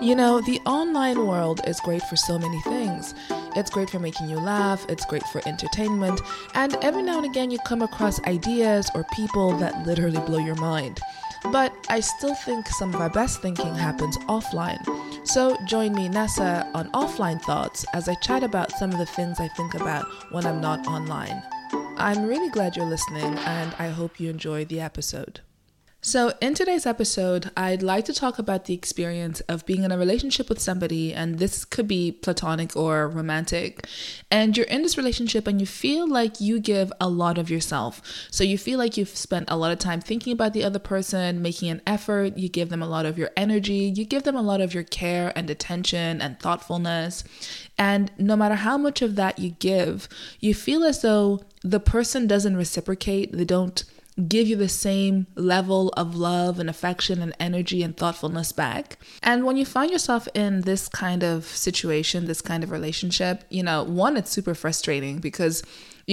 You know, the online world is great for so many things. It's great for making you laugh, it's great for entertainment, and every now and again you come across ideas or people that literally blow your mind. But I still think some of our best thinking happens offline. So join me, Nessa, on Offline Thoughts as I chat about some of the things I think about when I'm not online. I'm really glad you're listening, and I hope you enjoy the episode. So in today's episode, I'd like to talk about the experience of being in a relationship with somebody, and this could be platonic or romantic, and you're in this relationship and you feel like you give a lot of yourself. So you feel like you've spent a lot of time thinking about the other person, making an effort, you give them a lot of your energy, you give them a lot of your care and attention and thoughtfulness. And no matter how much of that you give, you feel as though the person doesn't reciprocate, they don't give you the same level of love and affection and energy and thoughtfulness back. And when you find yourself in this kind of situation, this kind of relationship, one, it's super frustrating because,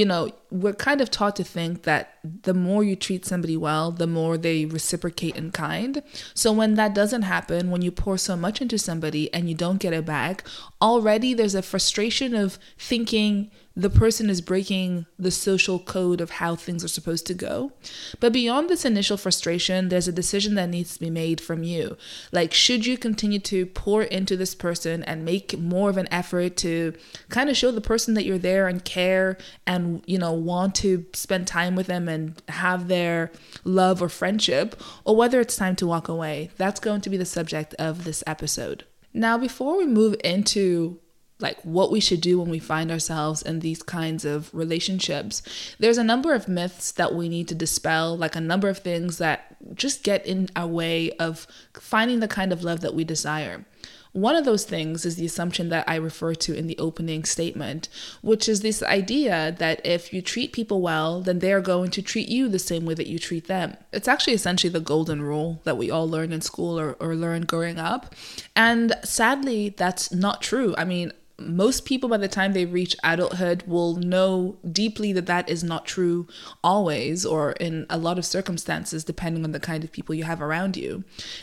we're kind of taught to think that the more you treat somebody well, the more they reciprocate in kind. So when that doesn't happen, when you pour so much into somebody and you don't get it back, already there's a frustration of thinking the person is breaking the social code of how things are supposed to go. But beyond this initial frustration, there's a decision that needs to be made from you. Like, should you continue to pour into this person and make more of an effort to kind of show the person that you're there and care and, want to spend time with them and have their love or friendship, or whether it's time to walk away? That's going to be the subject of this episode. Now, before we move into what we should do when we find ourselves in these kinds of relationships, there's a number of myths that we need to dispel, a number of things that just get in our way of finding the kind of love that we desire. One of those things is the assumption that I refer to in the opening statement, which is this idea that if you treat people well, then they are going to treat you the same way that you treat them. It's actually essentially the golden rule that we all learn in school or learn growing up. And sadly, that's not true. I mean, most people by the time they reach adulthood will know deeply that that is not true always, or in a lot of circumstances, depending on the kind of people you have around you.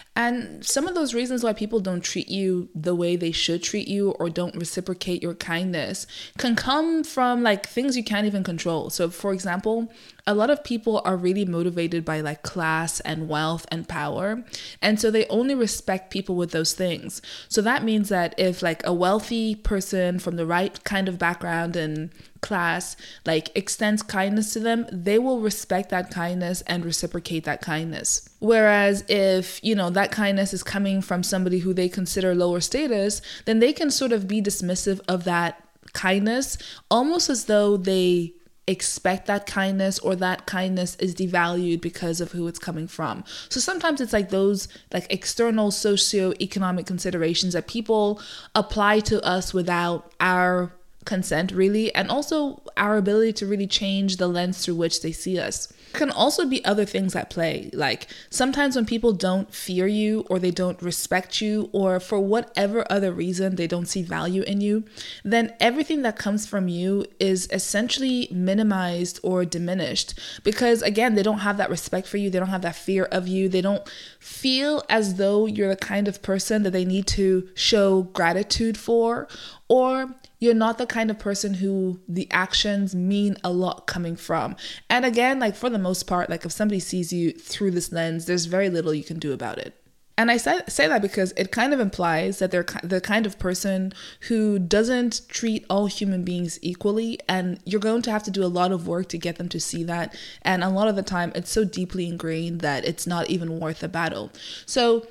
And some of those reasons why people don't treat you the way they should treat you or don't reciprocate your kindness can come from things you can't even control. So for example, a lot of people are really motivated by class and wealth and power. And so they only respect people with those things. So that means that if a wealthy person from the right kind of background and class extends kindness to them, they will respect that kindness and reciprocate that kindness. Whereas if that kindness is coming from somebody who they consider lower status, then they can sort of be dismissive of that kindness, almost as though they expect that kindness, or that kindness is devalued because of who it's coming from. So sometimes it's those external socioeconomic considerations that people apply to us without our consent, really, and also our ability to really change the lens through which they see us. There can also be other things at play, sometimes when people don't fear you, or they don't respect you, or for whatever other reason they don't see value in you, then everything that comes from you is essentially minimized or diminished, because again, they don't have that respect for you, they don't have that fear of you, they don't feel as though you're the kind of person that they need to show gratitude for, or you're not the kind of person who the actions mean a lot coming from. And again, for the most part, if somebody sees you through this lens, there's very little you can do about it. And I say that because it kind of implies that they're the kind of person who doesn't treat all human beings equally, and you're going to have to do a lot of work to get them to see that. And a lot of the time, it's so deeply ingrained that it's not even worth the battle. So,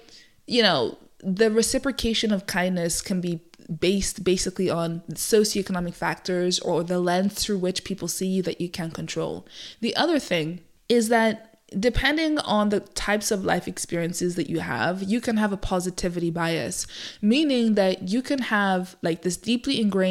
the reciprocation of kindness can be based basically on socioeconomic factors or the lens through which people see you that you can't control. The other thing is that depending on the types of life experiences that you can have a positivity bias, meaning that you can have this deeply ingrained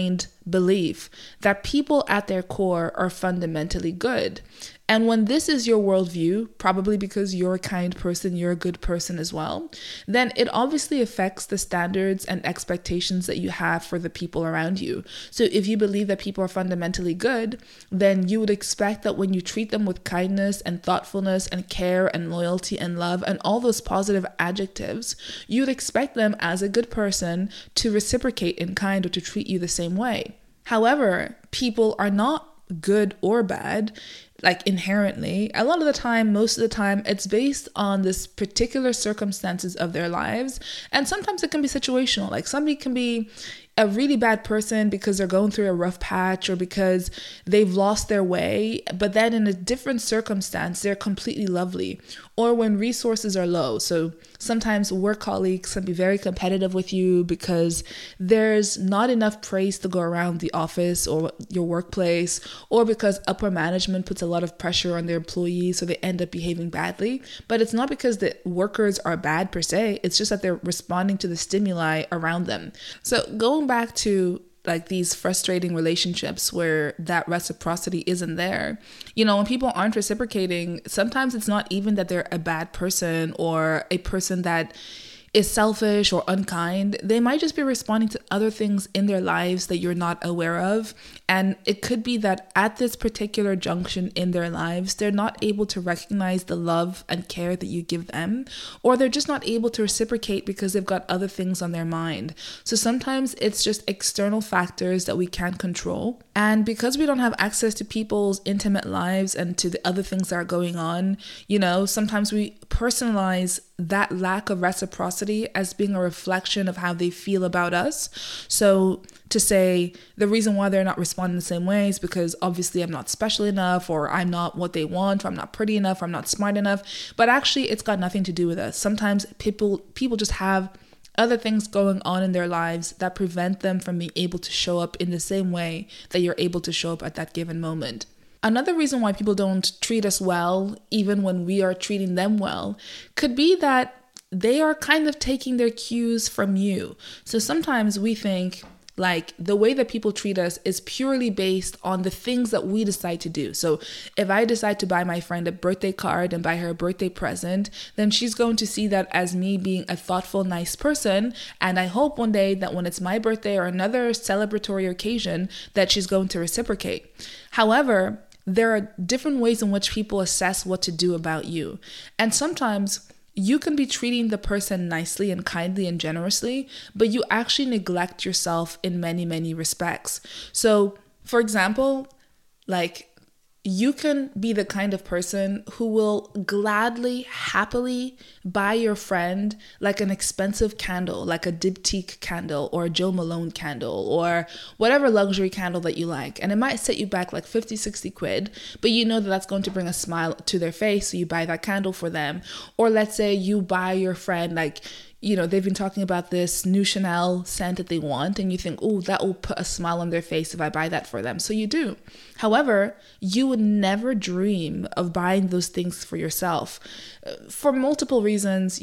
belief that people at their core are fundamentally good. And when this is your worldview, probably because you're a kind person, you're a good person as well, then it obviously affects the standards and expectations that you have for the people around you. So if you believe that people are fundamentally good, then you would expect that when you treat them with kindness and thoughtfulness and care and loyalty and love and all those positive adjectives, you would expect them as a good person to reciprocate in kind or to treat you the same way. However, people are not good or bad, like inherently. A lot of the time, most of the time, it's based on this particular circumstances of their lives. And sometimes it can be situational. Like somebody can be a really bad person because they're going through a rough patch or because they've lost their way, but then in a different circumstance, they're completely lovely. Or when resources are low. So sometimes work colleagues can be very competitive with you because there's not enough praise to go around the office or your workplace, or because upper management puts a lot of pressure on their employees, so they end up behaving badly. But it's not because the workers are bad per se, it's just that they're responding to the stimuli around them. So going back to like these frustrating relationships where that reciprocity isn't there, when people aren't reciprocating, sometimes it's not even that they're a bad person or a person that is selfish or unkind. They might just be responding to other things in their lives that you're not aware of. And it could be that at this particular junction in their lives, they're not able to recognize the love and care that you give them, or they're just not able to reciprocate because they've got other things on their mind. So sometimes it's just external factors that we can't control. And because we don't have access to people's intimate lives and to the other things that are going on, sometimes we personalize that lack of reciprocity as being a reflection of how they feel about us. So to say the reason why they're not responding the same way is because obviously I'm not special enough, or I'm not what they want, or I'm not pretty enough, or I'm not smart enough. But actually it's got nothing to do with us. Sometimes people just have other things going on in their lives that prevent them from being able to show up in the same way that you're able to show up at that given moment. Another reason why people don't treat us well, even when we are treating them well, could be that they are kind of taking their cues from you. So sometimes we think like the way that people treat us is purely based on the things that we decide to do. So if I decide to buy my friend a birthday card and buy her a birthday present, then she's going to see that as me being a thoughtful, nice person. And I hope one day that when it's my birthday or another celebratory occasion, that she's going to reciprocate. However, there are different ways in which people assess what to do about you. And sometimes you can be treating the person nicely and kindly and generously, but you actually neglect yourself in many, many respects. So, for example, like you can be the kind of person who will gladly, happily buy your friend like an expensive candle, like a Diptyque candle or a Jo Malone candle or whatever luxury candle that you like. And it might set you back like 50, 60 quid, but you know that that's going to bring a smile to their face. So you buy that candle for them. Or let's say you buy your friend like, they've been talking about this new Chanel scent that they want, and you think, oh, that will put a smile on their face if I buy that for them. So you do. However, you would never dream of buying those things for yourself for multiple reasons.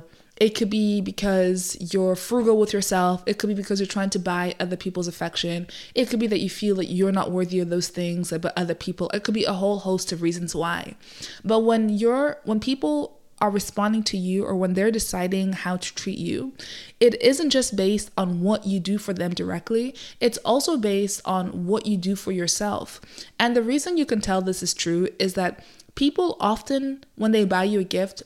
It could be because you're frugal with yourself. It could be because you're trying to buy other people's affection. It could be that you feel that you're not worthy of those things, but other people. It could be a whole host of reasons why. But when people are responding to you, or when they're deciding how to treat you, it isn't just based on what you do for them directly, it's also based on what you do for yourself. And the reason you can tell this is true is that people often, when they buy you a gift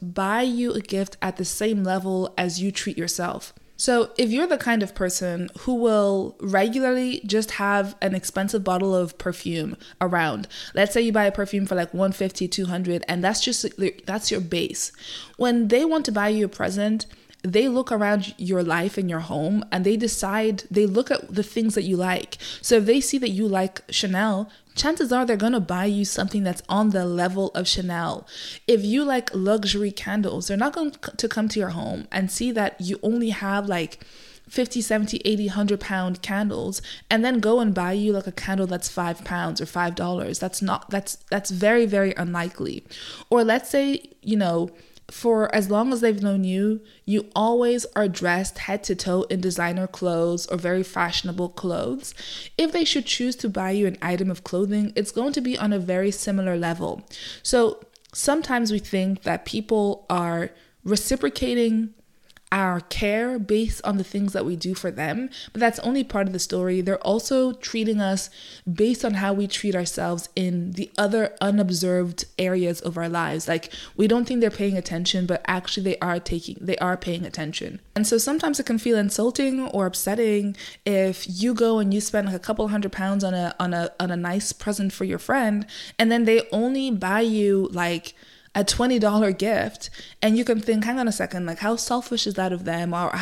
at the same level as you treat yourself. So if you're the kind of person who will regularly just have an expensive bottle of perfume around, let's say you buy a perfume for like $150, $200, and that's your base. When they want to buy you a present, they look around your life and your home and they look at the things that you like. So if they see that you like Chanel, chances are they're going to buy you something that's on the level of Chanel. If you like luxury candles, they're not going to come to your home and see that you only have like 50, 70, 80, 100 pound candles and then go and buy you like a candle that's £5 or $5. That's very, very unlikely. Or let's say, for as long as they've known you, you always are dressed head to toe in designer clothes or very fashionable clothes. If they should choose to buy you an item of clothing, it's going to be on a very similar level. So sometimes we think that people are reciprocating our care based on the things that we do for them, but that's only part of the story. They're also treating us based on how we treat ourselves in the other unobserved areas of our lives. Like, we don't think they're paying attention, but actually they are paying attention. And so sometimes it can feel insulting or upsetting if you go and you spend like a couple £100 on a nice present for your friend, and then they only buy you like a $20 gift, and you can think, hang on a second, like, how selfish is that of them, or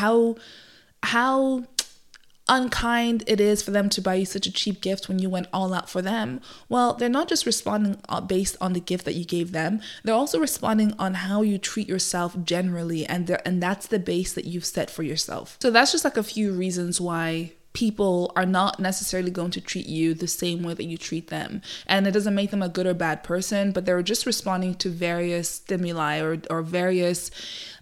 how unkind it is for them to buy you such a cheap gift when you went all out for them. Well, they're not just responding based on the gift that you gave them, they're also responding on how you treat yourself generally, and that's the base that you've set for yourself. So that's just like a few reasons why people are not necessarily going to treat you the same way that you treat them. And it doesn't make them a good or bad person, but they're just responding to various stimuli or various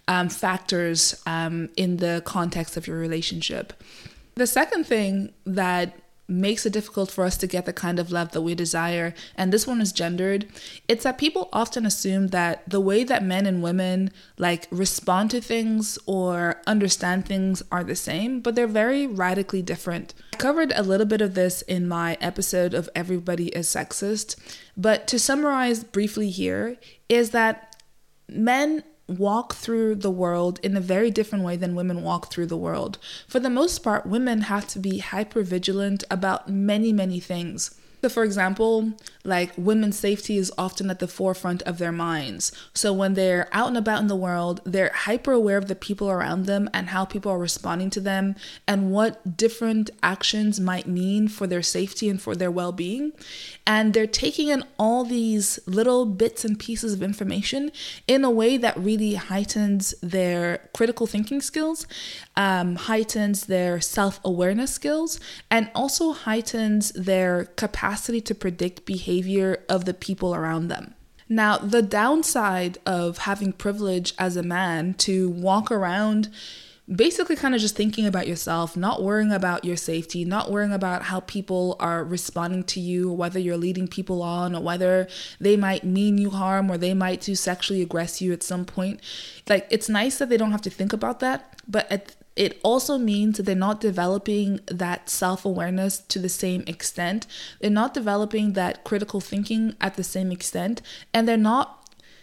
factors in the context of your relationship. The second thing that makes it difficult for us to get the kind of love that we desire, and this one is gendered, it's that people often assume that the way that men and women like respond to things or understand things are the same, but they're very radically different. I covered a little bit of this in my episode of Everybody is Sexist, but to summarize briefly here is that men walk through the world in a very different way than women walk through the world. For the most part, women have to be hyper vigilant about many, many things. So for example, like, women's safety is often at the forefront of their minds. So when they're out and about in the world, they're hyper aware of the people around them and how people are responding to them and what different actions might mean for their safety and for their well-being. And they're taking in all these little bits and pieces of information in a way that really heightens their critical thinking skills, heightens their self-awareness skills, and also heightens their capacity to predict behavior of the people around them. Now, the downside of having privilege as a man to walk around basically kind of just thinking about yourself, not worrying about your safety, not worrying about how people are responding to you, whether you're leading people on or whether they might mean you harm or they might do sexually aggress you at some point. Like, it's nice that they don't have to think about that, but it also means that they're not developing that self-awareness to the same extent. They're not developing that critical thinking at the same extent, and they're not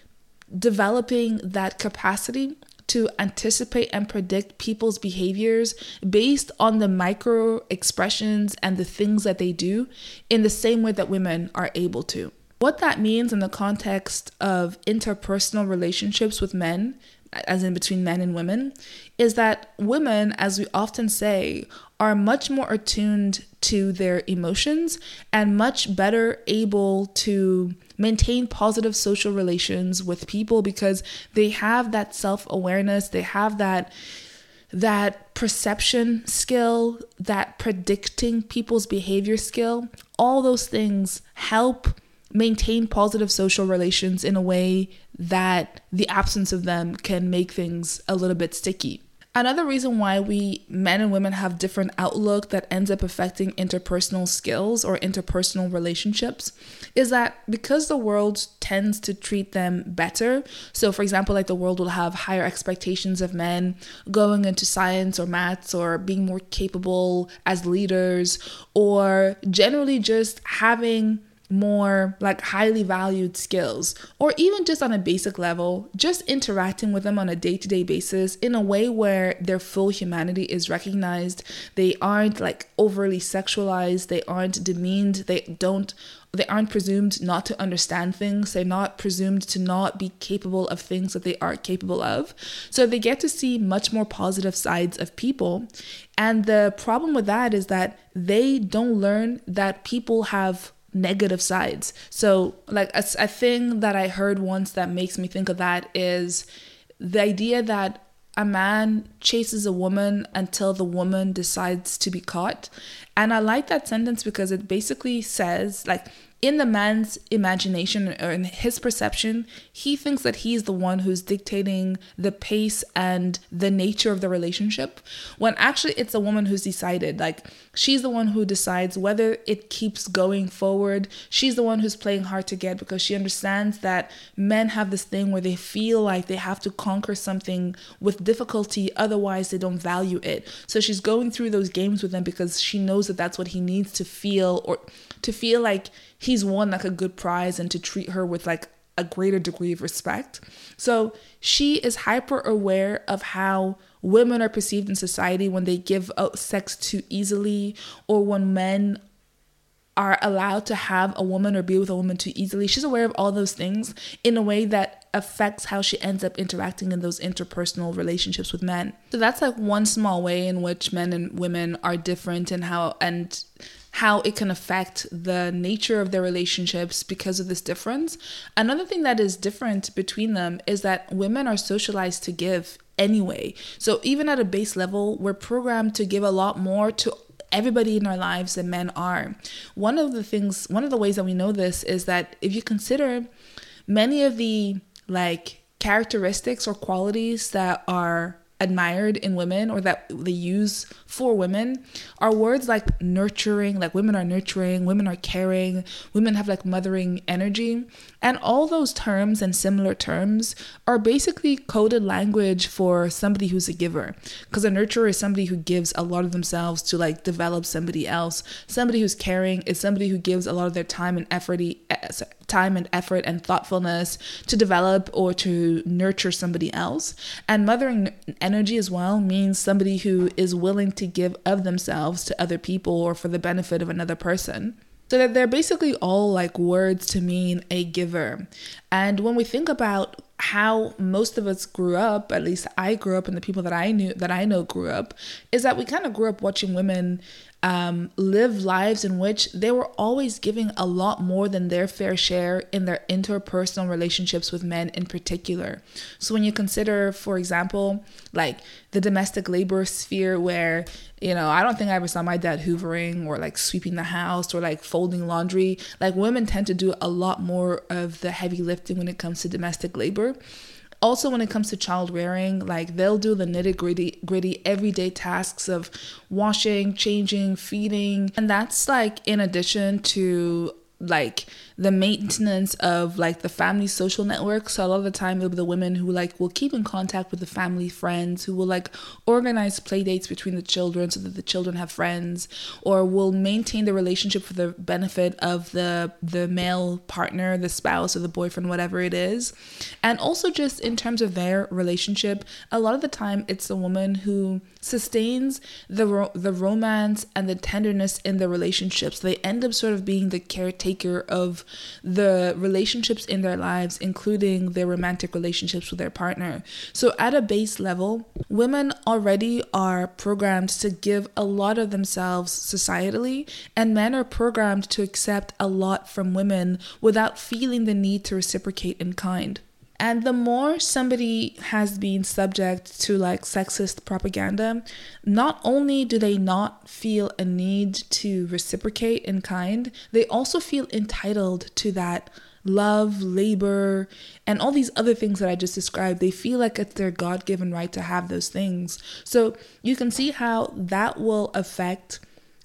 developing that capacity to anticipate and predict people's behaviors based on the micro expressions and the things that they do in the same way that women are able to. What that means in the context of interpersonal relationships with men, as in between men and women, is that women, as we often say, are much more attuned to their emotions and much better able to maintain positive social relations with people because they have that self-awareness, they have that perception skill, that predicting people's behavior skill. All those things help maintain positive social relations in a way that the absence of them can make things a little bit sticky. Another reason why men and women have different outlook that ends up affecting interpersonal skills or interpersonal relationships is that because the world tends to treat them better. So for example, like, the world will have higher expectations of men going into science or maths or being more capable as leaders, or generally just having more like highly valued skills, or even just on a basic level, just interacting with them on a day-to-day basis in a way where their full humanity is recognized. They aren't like overly sexualized, they aren't demeaned, they aren't presumed not to understand things, they're not presumed to not be capable of things that they are capable of. So they get to see much more positive sides of people. And the problem with that is that they don't learn that people have negative sides. So like a thing that I heard once that makes me think of that is the idea that a man chases a woman until the woman decides to be caught. And I like that sentence because it basically says, like, in the man's imagination or in his perception, he thinks that he's the one who's dictating the pace and the nature of the relationship, when actually it's a woman who's decided. Like, she's the one who decides whether it keeps going forward. She's the one who's playing hard to get, because she understands that men have this thing where they feel like they have to conquer something with difficulty, otherwise they don't value it. So she's going through those games with him because she knows that that's what he needs to feel, or to feel like he's won like a good prize, and to treat her with like a greater degree of respect. So she is hyper aware of how women are perceived in society when they give out sex too easily, or when men are allowed to have a woman or be with a woman too easily. She's aware of all those things in a way that affects how she ends up interacting in those interpersonal relationships with men. So that's like one small way in which men and women are different, and how it can affect the nature of their relationships because of this difference. Another thing that is different between them is that women are socialized to give anyway. So even at a base level, we're programmed to give a lot more to everybody in our lives than men are. One of the ways that we know this is that if you consider many of the like characteristics or qualities that are admired in women, or that they use for women, are words like nurturing. Like, women are nurturing, women are caring, women have like mothering energy. And all those terms and similar terms are basically coded language for somebody who's a giver, because a nurturer is somebody who gives a lot of themselves to like develop somebody else. Somebody who's caring is somebody who gives a lot of their time and effort and thoughtfulness to develop or to nurture somebody else. And mothering energy as well means somebody who is willing to give of themselves to other people or for the benefit of another person. So that they're basically all like words to mean a giver. And when we think about how most of us grew up, at least I grew up and the people that I know grew up, is that we kind of grew up watching women live lives in which they were always giving a lot more than their fair share in their interpersonal relationships with men in particular. So when you consider, for example, like the domestic labor sphere, where, you know, I don't think I ever saw my dad hoovering or like sweeping the house or like folding laundry. Like, women tend to do a lot more of the heavy lifting when it comes to domestic labor. Also, when it comes to child rearing, like, they'll do the nitty-gritty everyday tasks of washing, changing, feeding. And that's like in addition to like the maintenance of like the family social network. So a lot of the time it'll be the women who like will keep in contact with the family friends, who will like organize play dates between the children so that the children have friends, or will maintain the relationship for the benefit of the male partner, the spouse or the boyfriend, whatever it is. And also just in terms of their relationship, a lot of the time it's a woman who sustains the romance and the tenderness in the relationships. They end up sort of being the caretaker of the relationships in their lives, including their romantic relationships with their partner. So at a base level, women already are programmed to give a lot of themselves societally, and men are programmed to accept a lot from women without feeling the need to reciprocate in kind. And the more somebody has been subject to like sexist propaganda, not only do they not feel a need to reciprocate in kind, they also feel entitled to that love, labor, and all these other things that I just described. They feel like it's their God-given right to have those things. So you can see how that will affect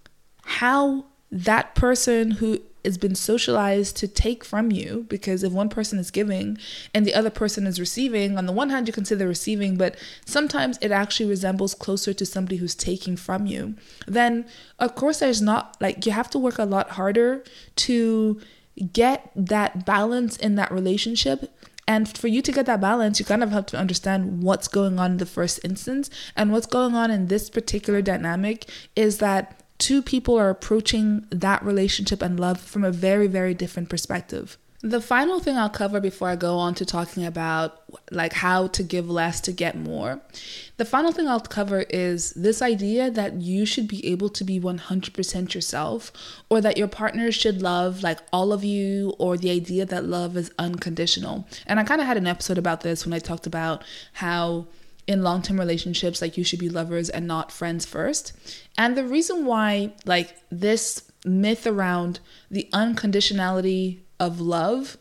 how that person who has been socialized to take from you, because if one person is giving and the other person is receiving, on the one hand you can say they're receiving, but sometimes it actually resembles closer to somebody who's taking from you, then of course there's not, like, you have to work a lot harder to get that balance in that relationship. And for you to get that balance, you kind of have to understand what's going on in the first instance. And what's going on in this particular dynamic is that two people are approaching that relationship and love from a very, very different perspective. The final thing I'll cover before I go on to talking about like how to give less to get more. The final thing I'll cover is this idea that you should be able to be 100% yourself, or that your partner should love like all of you, or the idea that love is unconditional. And I kind of had an episode about this when I talked about how in long-term relationships, like you should be lovers and not friends first. And the reason why like this myth around the unconditionality of love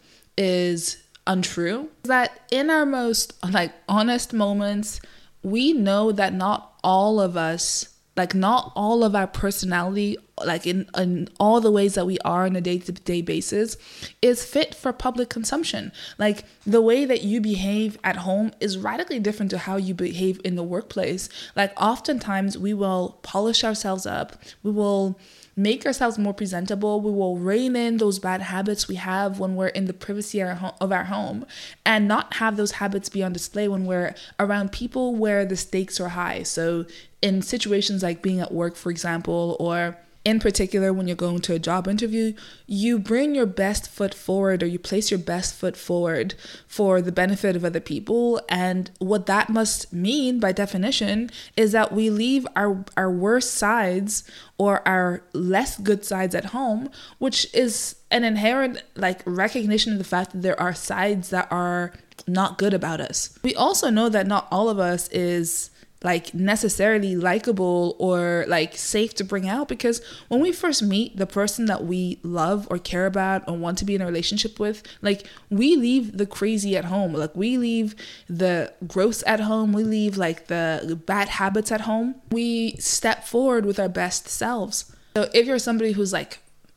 is untrue is that in our most like honest moments, we know that not all of us, like not all of our personality, like in all the ways that we are on a day-to-day basis, is fit for public consumption. Like the way that you behave at home is radically different to how you behave in the workplace. Like oftentimes we will polish ourselves up, we will make ourselves more presentable, we will rein in those bad habits we have when we're in the privacy of our home, and not have those habits be on display when we're around people where the stakes are high. So in situations like being at work, for example, or in particular, when you're going to a job interview, you bring your best foot forward, or you place your best foot forward for the benefit of other people. And what that must mean by definition is that we leave our worst sides or our less good sides at home, which is an inherent like recognition of the fact that there are sides that are not good about us. We also know that not all of us is like necessarily likable or like safe to bring out, because when we first meet the person that we love or care about or want to be in a relationship with, like we leave the crazy at home, like we leave the gross at home, we leave like the bad habits at home, we step forward with our best selves. So if you're somebody who's like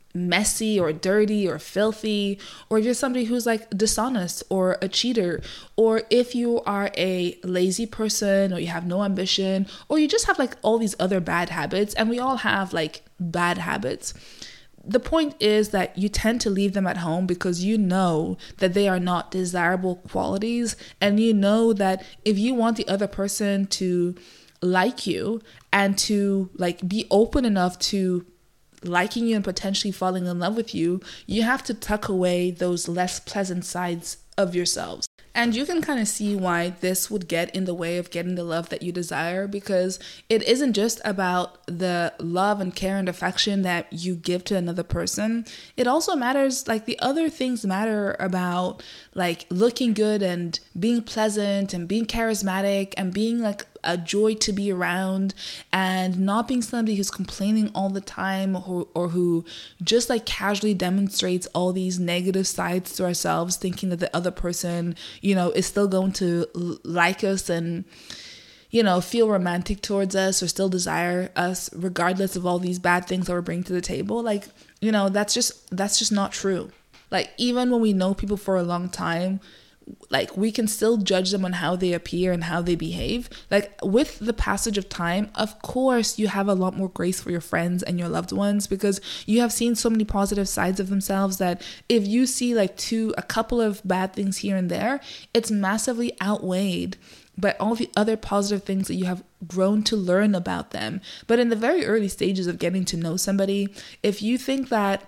messy or dirty or filthy, or if you're somebody who's like dishonest or a cheater, or if you are a lazy person or you have no ambition, or you just have like all these other bad habits, and we all have like bad habits. The point is that you tend to leave them at home because you know that they are not desirable qualities, and you know that if you want the other person to like you and to like be open enough to liking you and potentially falling in love with you, you have to tuck away those less pleasant sides of yourselves. And you can kind of see why this would get in the way of getting the love that you desire, because it isn't just about the love and care and affection that you give to another person. It also matters, like the other things matter about like looking good and being pleasant and being charismatic and being like a joy to be around, and not being somebody who's complaining all the time, or who just like casually demonstrates all these negative sides to ourselves, thinking that the other person, you know, is still going to like us and, you know, feel romantic towards us or still desire us regardless of all these bad things that we're bringing to the table. Like, you know, that's just not true. Like even when we know people for a long time, like we can still judge them on how they appear and how they behave. Like with the passage of time, of course you have a lot more grace for your friends and your loved ones, because you have seen so many positive sides of themselves that if you see like a couple of bad things here and there, it's massively outweighed by all the other positive things that you have grown to learn about them. But in the very early stages of getting to know somebody, if you think that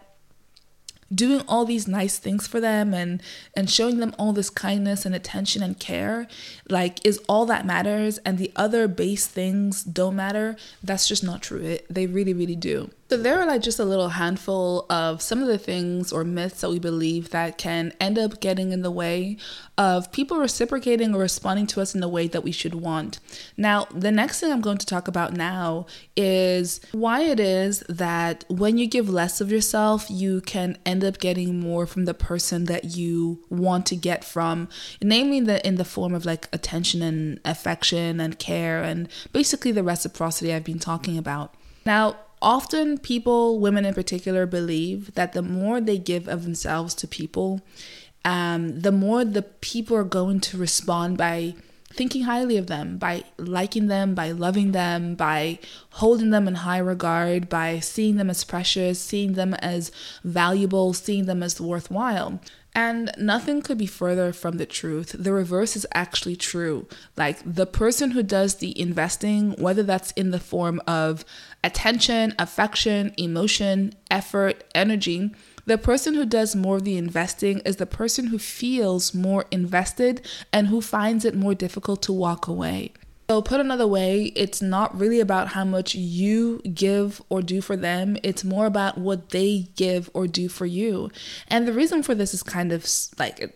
doing all these nice things for them and showing them all this kindness and attention and care like is all that matters, and the other base things don't matter, that's just not true. They really, really do. So there are like just a little handful of some of the things or myths that we believe that can end up getting in the way of people reciprocating or responding to us in the way that we should want. Now, the next thing I'm going to talk about now is why it is that when you give less of yourself, you can end up getting more from the person that you want to get from, namely in the form of like attention and affection and care and basically the reciprocity I've been talking about. Now, often people, women in particular, believe that the more they give of themselves to people, the more the people are going to respond by thinking highly of them, by liking them, by loving them, by holding them in high regard, by seeing them as precious, seeing them as valuable, seeing them as worthwhile. And nothing could be further from the truth. The reverse is actually true. Like the person who does the investing, whether that's in the form of attention, affection, emotion, effort, energy, the person who does more of the investing is the person who feels more invested and who finds it more difficult to walk away. So put another way, it's not really about how much you give or do for them. It's more about what they give or do for you. And the reason for this is kind of like, it's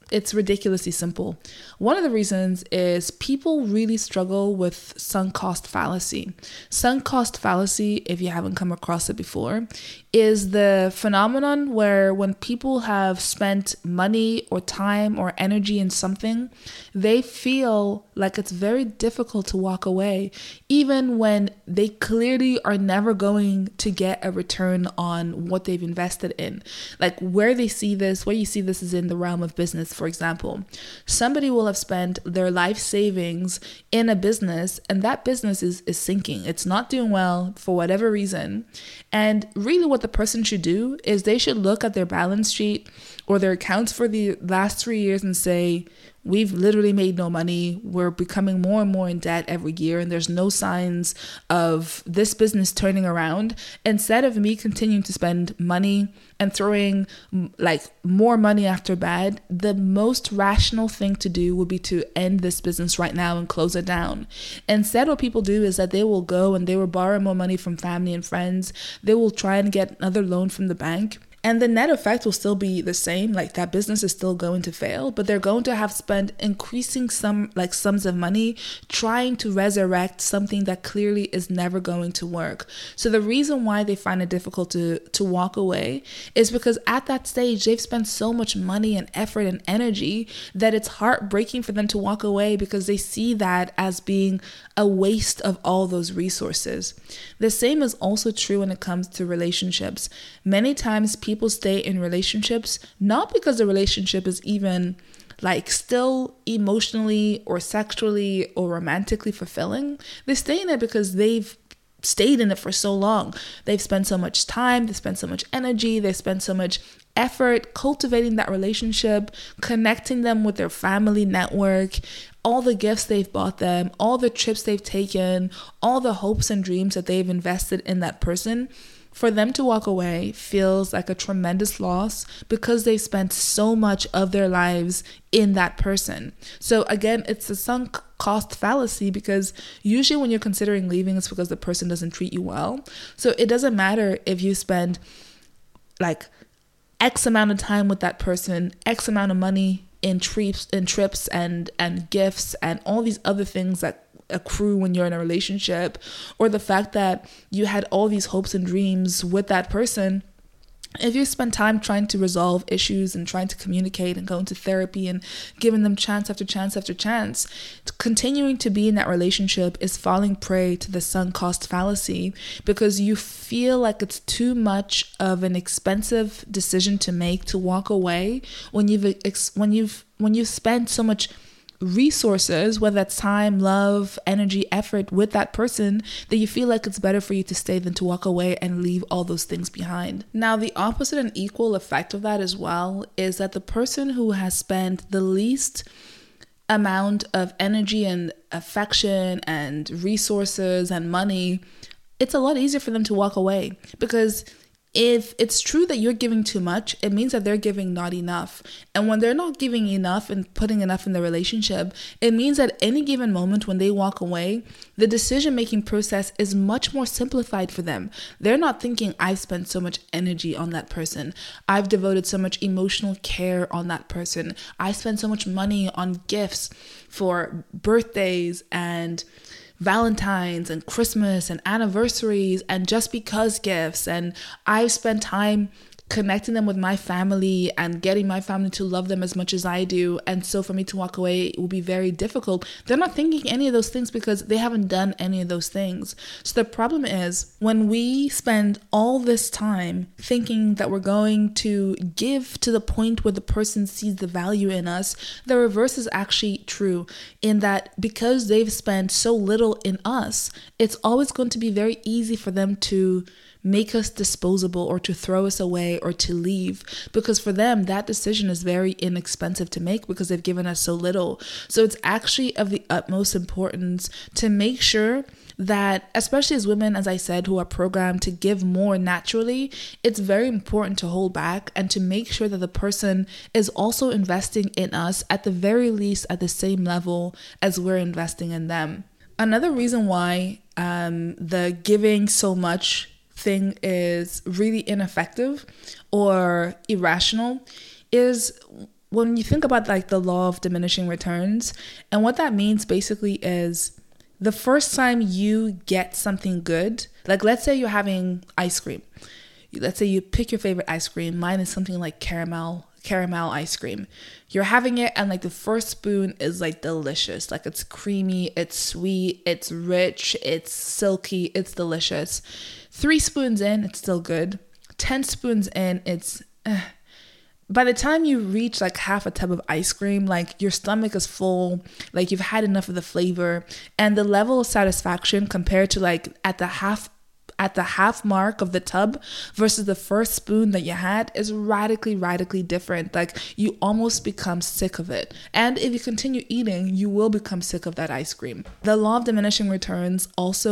It's ridiculously simple. One of the reasons is people really struggle with sunk cost fallacy. Sunk cost fallacy, if you haven't come across it before, is the phenomenon where when people have spent money or time or energy in something, they feel like it's very difficult to walk away, even when they clearly are never going to get a return on what they've invested in. Like where you see this is in the realm of business, for example. Somebody will have spent their life savings in a business and that business is sinking. It's not doing well for whatever reason. And really what the person should do is they should look at their balance sheet or their accounts for the last 3 years and say, we've literally made no money. We're becoming more and more in debt every year, and there's no signs of this business turning around. Instead of me continuing to spend money and throwing like more money after bad, the most rational thing to do would be to end this business right now and close it down. Instead, what people do is that they will go and they will borrow more money from family and friends. They will try and get another loan from the bank. And the net effect will still be the same, like that business is still going to fail, but they're going to have spent increasing sums of money trying to resurrect something that clearly is never going to work. So the reason why they find it difficult to walk away is because at that stage, they've spent so much money and effort and energy that it's heartbreaking for them to walk away because they see that as being a waste of all those resources. The same is also true when it comes to relationships. Many times people stay in relationships not because the relationship is even like still emotionally or sexually or romantically fulfilling. They stay in it because they've stayed in it for so long. They've spent so much time, they spent so much energy, they spent so much effort cultivating that relationship, connecting them with their family network, all the gifts they've bought them, all the trips they've taken, all the hopes and dreams that they've invested in that person. For them to walk away feels like a tremendous loss because they spent so much of their lives in that person. So again, it's a sunk cost fallacy because usually when you're considering leaving, it's because the person doesn't treat you well. So it doesn't matter if you spend like X amount of time with that person, X amount of money in trips and gifts and all these other things that accrue when you're in a relationship, or the fact that you had all these hopes and dreams with that person. If you spend time trying to resolve issues and trying to communicate and go into therapy and giving them chance after chance after chance, continuing to be in that relationship is falling prey to the sunk cost fallacy because you feel like it's too much of an expensive decision to make to walk away when you've spent so much resources, whether that's time, love, energy, effort with that person, that you feel like it's better for you to stay than to walk away and leave all those things behind. Now, the opposite and equal effect of that as well is that the person who has spent the least amount of energy and affection and resources and money, it's a lot easier for them to walk away because if it's true that you're giving too much, it means that they're giving not enough. And when they're not giving enough and putting enough in the relationship, it means that any given moment when they walk away, the decision-making process is much more simplified for them. They're not thinking, I've spent so much energy on that person. I've devoted so much emotional care on that person. I spent so much money on gifts for birthdays and Valentine's and Christmas and anniversaries and just because gifts, and I've spent time connecting them with my family and getting my family to love them as much as I do, and so for me to walk away it will be very difficult. They're not thinking any of those things because they haven't done any of those things. So the problem is when we spend all this time thinking that we're going to give to the point where the person sees the value in us, the reverse is actually true, in that because they've spent so little in us, it's always going to be very easy for them to make us disposable or to throw us away or to leave, because for them that decision is very inexpensive to make because they've given us so little. So it's actually of the utmost importance to make sure that, especially as women, as I said, who are programmed to give more naturally, it's very important to hold back and to make sure that the person is also investing in us at the very least at the same level as we're investing in them. Another reason why the giving so much thing is really ineffective or irrational is when you think about like the law of diminishing returns, and what that means basically is the first time you get something good, like let's say you're having ice cream. Let's say you pick your favorite ice cream. Mine is something like caramel ice cream. You're having it and like the first spoon is like delicious. Like it's creamy, it's sweet, it's rich, it's silky, it's delicious. 3 spoons in, it's still good. 10 spoons in, it's by the time you reach like half a tub of ice cream, like your stomach is full, like you've had enough of the flavor, and the level of satisfaction compared to like at the half mark of the tub versus the first spoon that you had is radically different. Like you almost become sick of it. And if you continue eating, you will become sick of that ice cream. The law of diminishing returns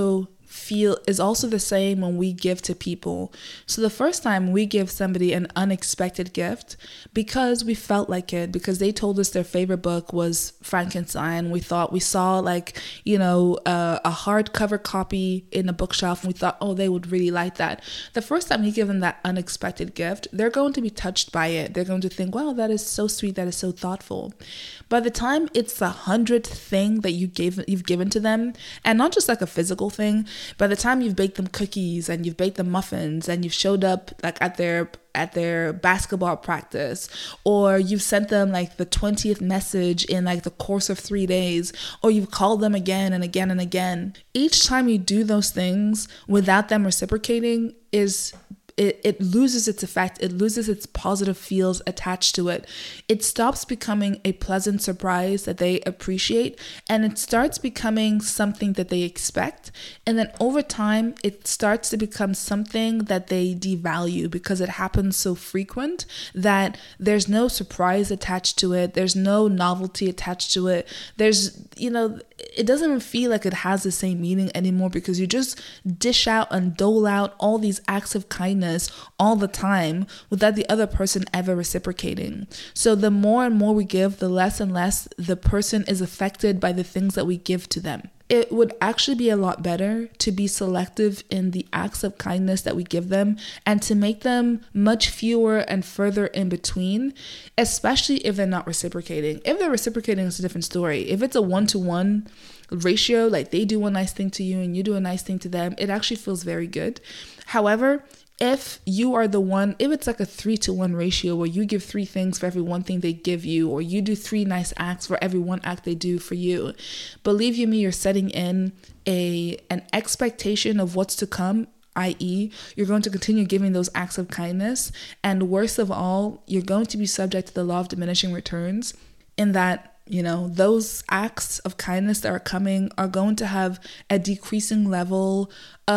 is also the same when we give to people. So the first time we give somebody an unexpected gift because we felt like it, because they told us their favorite book was Frankenstein. We saw like, a hardcover copy in a bookshelf and we thought, oh, they would really like that. The first time you give them that unexpected gift, they're going to be touched by it. They're going to think, wow, that is so sweet. That is so thoughtful. By the time it's the 100th thing that you've given to them, and not just like a physical thing, by the time you've baked them cookies and you've baked them muffins and you've showed up like at their basketball practice, or you've sent them like the 20th message in like the course of 3 days, or you've called them again and again and again, each time you do those things without them reciprocating it loses its effect. It loses its positive feels attached to it. It stops becoming a pleasant surprise that they appreciate, and it starts becoming something that they expect. And then over time, it starts to become something that they devalue because it happens so frequent that there's no surprise attached to it. There's no novelty attached to it. It doesn't even feel like it has the same meaning anymore because you just dish out and dole out all these acts of kindness all the time without the other person ever reciprocating. So the more and more we give, the less and less the person is affected by the things that we give to them. It would actually be a lot better to be selective in the acts of kindness that we give them and to make them much fewer and further in between, especially if they're not reciprocating. If they're reciprocating, it's a different story. If it's a 1-to-1 ratio, like they do one nice thing to you and you do a nice thing to them, it actually feels very good. However, if it's like a 3-to-1 ratio where you give 3 things for every 1 thing they give you, or you do 3 nice acts for every 1 act they do for you, believe you me, you're setting in an expectation of what's to come, i.e., you're going to continue giving those acts of kindness. And worst of all, you're going to be subject to the law of diminishing returns in that those acts of kindness that are coming are going to have a decreasing level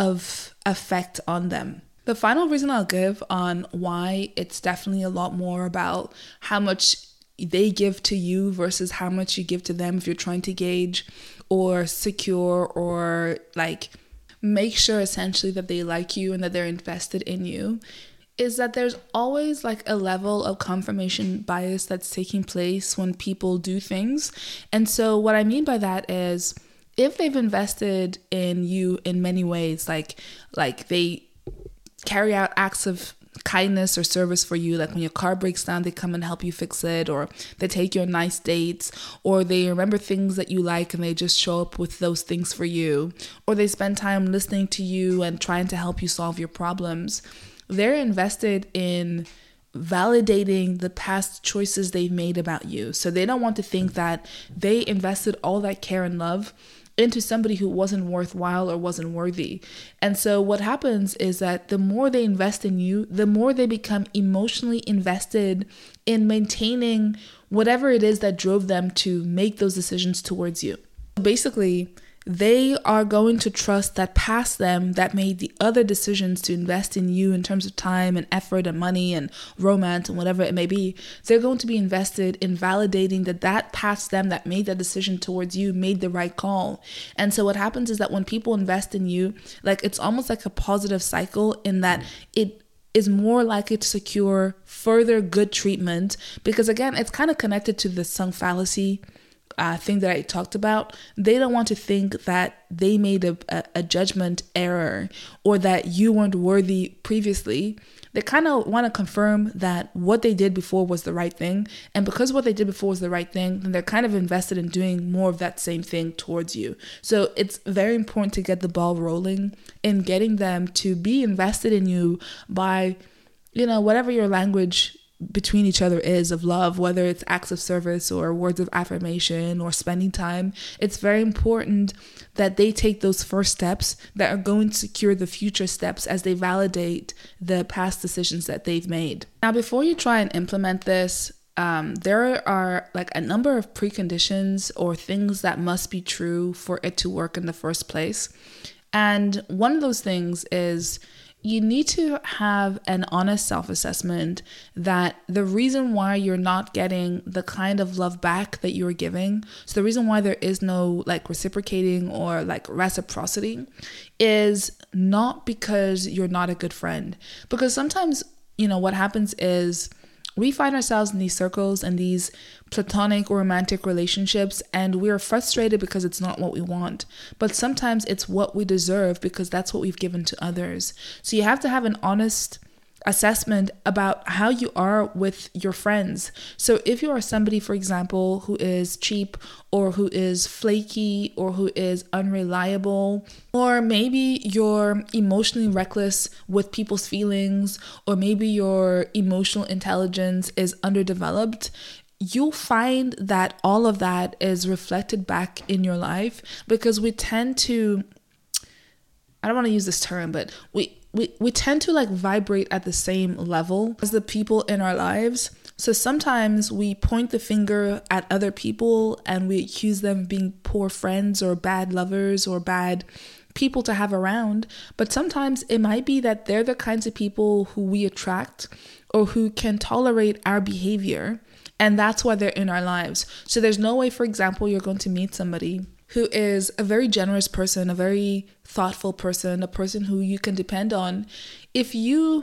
of effect on them. The final reason I'll give on why it's definitely a lot more about how much they give to you versus how much you give to them if you're trying to gauge or secure or like make sure essentially that they like you and that they're invested in you, is that there's always like a level of confirmation bias that's taking place when people do things. And so what I mean by that is if they've invested in you in many ways, like they carry out acts of kindness or service for you, like when your car breaks down, they come and help you fix it, or they take you on nice dates, or they remember things that you like and they just show up with those things for you, or they spend time listening to you and trying to help you solve your problems. They're invested in validating the past choices they've made about you. So they don't want to think that they invested all that care and love into somebody who wasn't worthwhile or wasn't worthy. And so what happens is that the more they invest in you, the more they become emotionally invested in maintaining whatever it is that drove them to make those decisions towards you. Basically, they are going to trust that past them that made the other decisions to invest in you in terms of time and effort and money and romance and whatever it may be. They're going to be invested in validating that past them that made that decision towards you made the right call. And so what happens is that when people invest in you, like it's almost like a positive cycle in that it is more likely to secure further good treatment, because again, it's kind of connected to the sunk fallacy thing that I talked about, they don't want to think that they made a judgment error or that you weren't worthy previously. They kind of want to confirm that what they did before was the right thing. And because what they did before was the right thing, then they're kind of invested in doing more of that same thing towards you. So it's very important to get the ball rolling in getting them to be invested in you by, whatever your language between each other is of love, whether it's acts of service or words of affirmation or spending time. It's very important that they take those first steps that are going to secure the future steps as they validate the past decisions that they've made. Now, before you try and implement this, there are like a number of preconditions or things that must be true for it to work in the first place. And one of those things is you need to have an honest self-assessment that the reason why you're not getting the kind of love back that you're giving, so the reason why there is no like reciprocating or like reciprocity, is not because you're not a good friend. Because sometimes, what happens is we find ourselves in these circles and these platonic or romantic relationships, and we're frustrated because it's not what we want. But sometimes it's what we deserve because that's what we've given to others. So you have to have an honest assessment about how you are with your friends. So if you are somebody, for example, who is cheap or who is flaky or who is unreliable, or maybe you're emotionally reckless with people's feelings, or maybe your emotional intelligence is underdeveloped, you'll find that all of that is reflected back in your life because we tend to, I don't want to use this term, but we tend to like vibrate at the same level as the people in our lives. So sometimes we point the finger at other people and we accuse them of being poor friends or bad lovers or bad people to have around. But sometimes it might be that they're the kinds of people who we attract or who can tolerate our behavior. And that's why they're in our lives. So there's no way, for example, you're going to meet somebody who is a very generous person, a very thoughtful person, a person who you can depend on. If you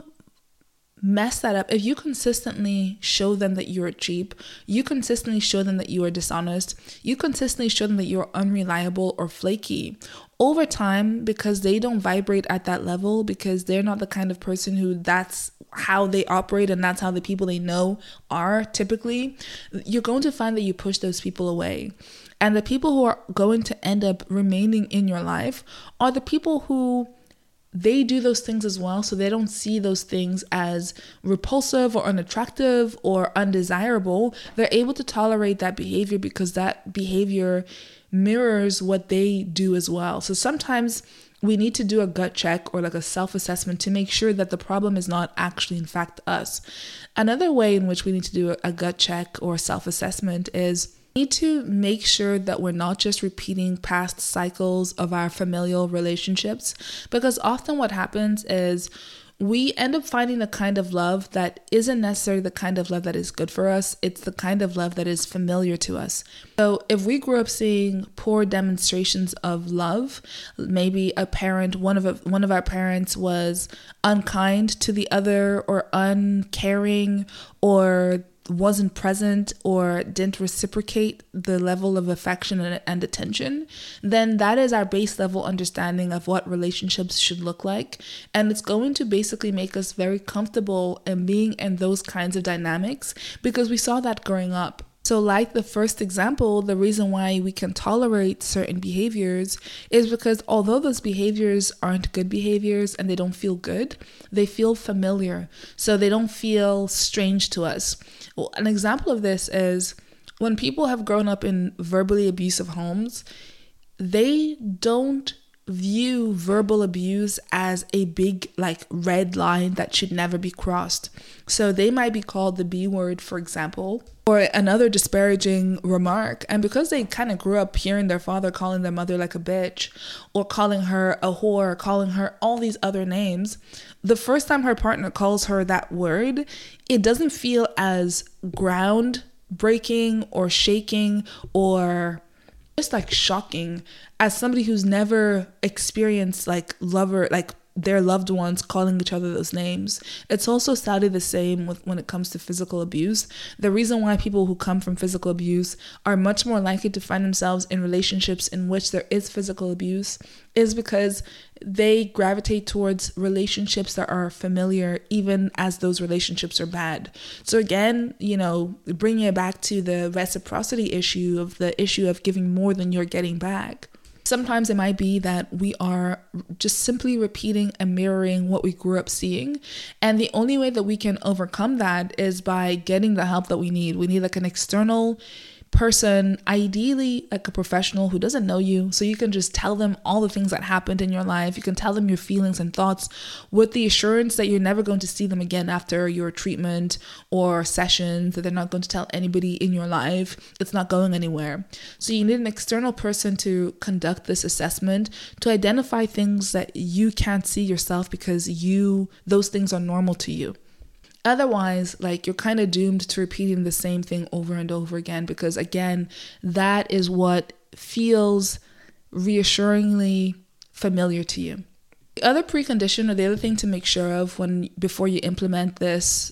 mess that up, if you consistently show them that you're cheap, you consistently show them that you are dishonest, you consistently show them that you're unreliable or flaky, over time, because they don't vibrate at that level, because they're not the kind of person who that's how they operate and that's how the people they know are typically, you're going to find that you push those people away. And the people who are going to end up remaining in your life are the people who they do those things as well. So they don't see those things as repulsive or unattractive or undesirable. They're able to tolerate that behavior because that behavior mirrors what they do as well. So sometimes we need to do a gut check or like a self-assessment to make sure that the problem is not actually in fact us. Another way in which we need to do a gut check or self-assessment is we need to make sure that we're not just repeating past cycles of our familial relationships, because often what happens is we end up finding the kind of love that isn't necessarily the kind of love that is good for us. It's the kind of love that is familiar to us. So if we grew up seeing poor demonstrations of love, maybe a parent, one of our parents was unkind to the other or uncaring or wasn't present or didn't reciprocate the level of affection and attention, then that is our base level understanding of what relationships should look like. And it's going to basically make us very comfortable in being in those kinds of dynamics because we saw that growing up. So like the first example, the reason why we can tolerate certain behaviors is because although those behaviors aren't good behaviors and they don't feel good, they feel familiar. So they don't feel strange to us. Well, an example of this is when people have grown up in verbally abusive homes, they don't view verbal abuse as a big like red line that should never be crossed. So they might be called the B word, for example, or another disparaging remark. And because they kind of grew up hearing their father calling their mother like a bitch or calling her a whore, calling her all these other names, the first time her partner calls her that word, it doesn't feel as groundbreaking or shaking or just like shocking as somebody who's never experienced like their loved ones calling each other those names. It's also sadly the same when it comes to physical abuse. The reason why people who come from physical abuse are much more likely to find themselves in relationships in which there is physical abuse is because they gravitate towards relationships that are familiar, even as those relationships are bad. So again, bringing it back to the reciprocity issue of giving more than you're getting back. Sometimes it might be that we are just simply repeating and mirroring what we grew up seeing. And the only way that we can overcome that is by getting the help that we need. We need like an external person, ideally like a professional who doesn't know you, so you can just tell them all the things that happened in your life. You can tell them your feelings and thoughts with the assurance that you're never going to see them again after your treatment or sessions, that they're not going to tell anybody in your life. It's not going anywhere. So you need an external person to conduct this assessment to identify things that you can't see yourself because those things are normal to you. Otherwise, like, you're kind of doomed to repeating the same thing over and over again, because again, that is what feels reassuringly familiar to you. The other precondition, or the other thing to make sure of before you implement this,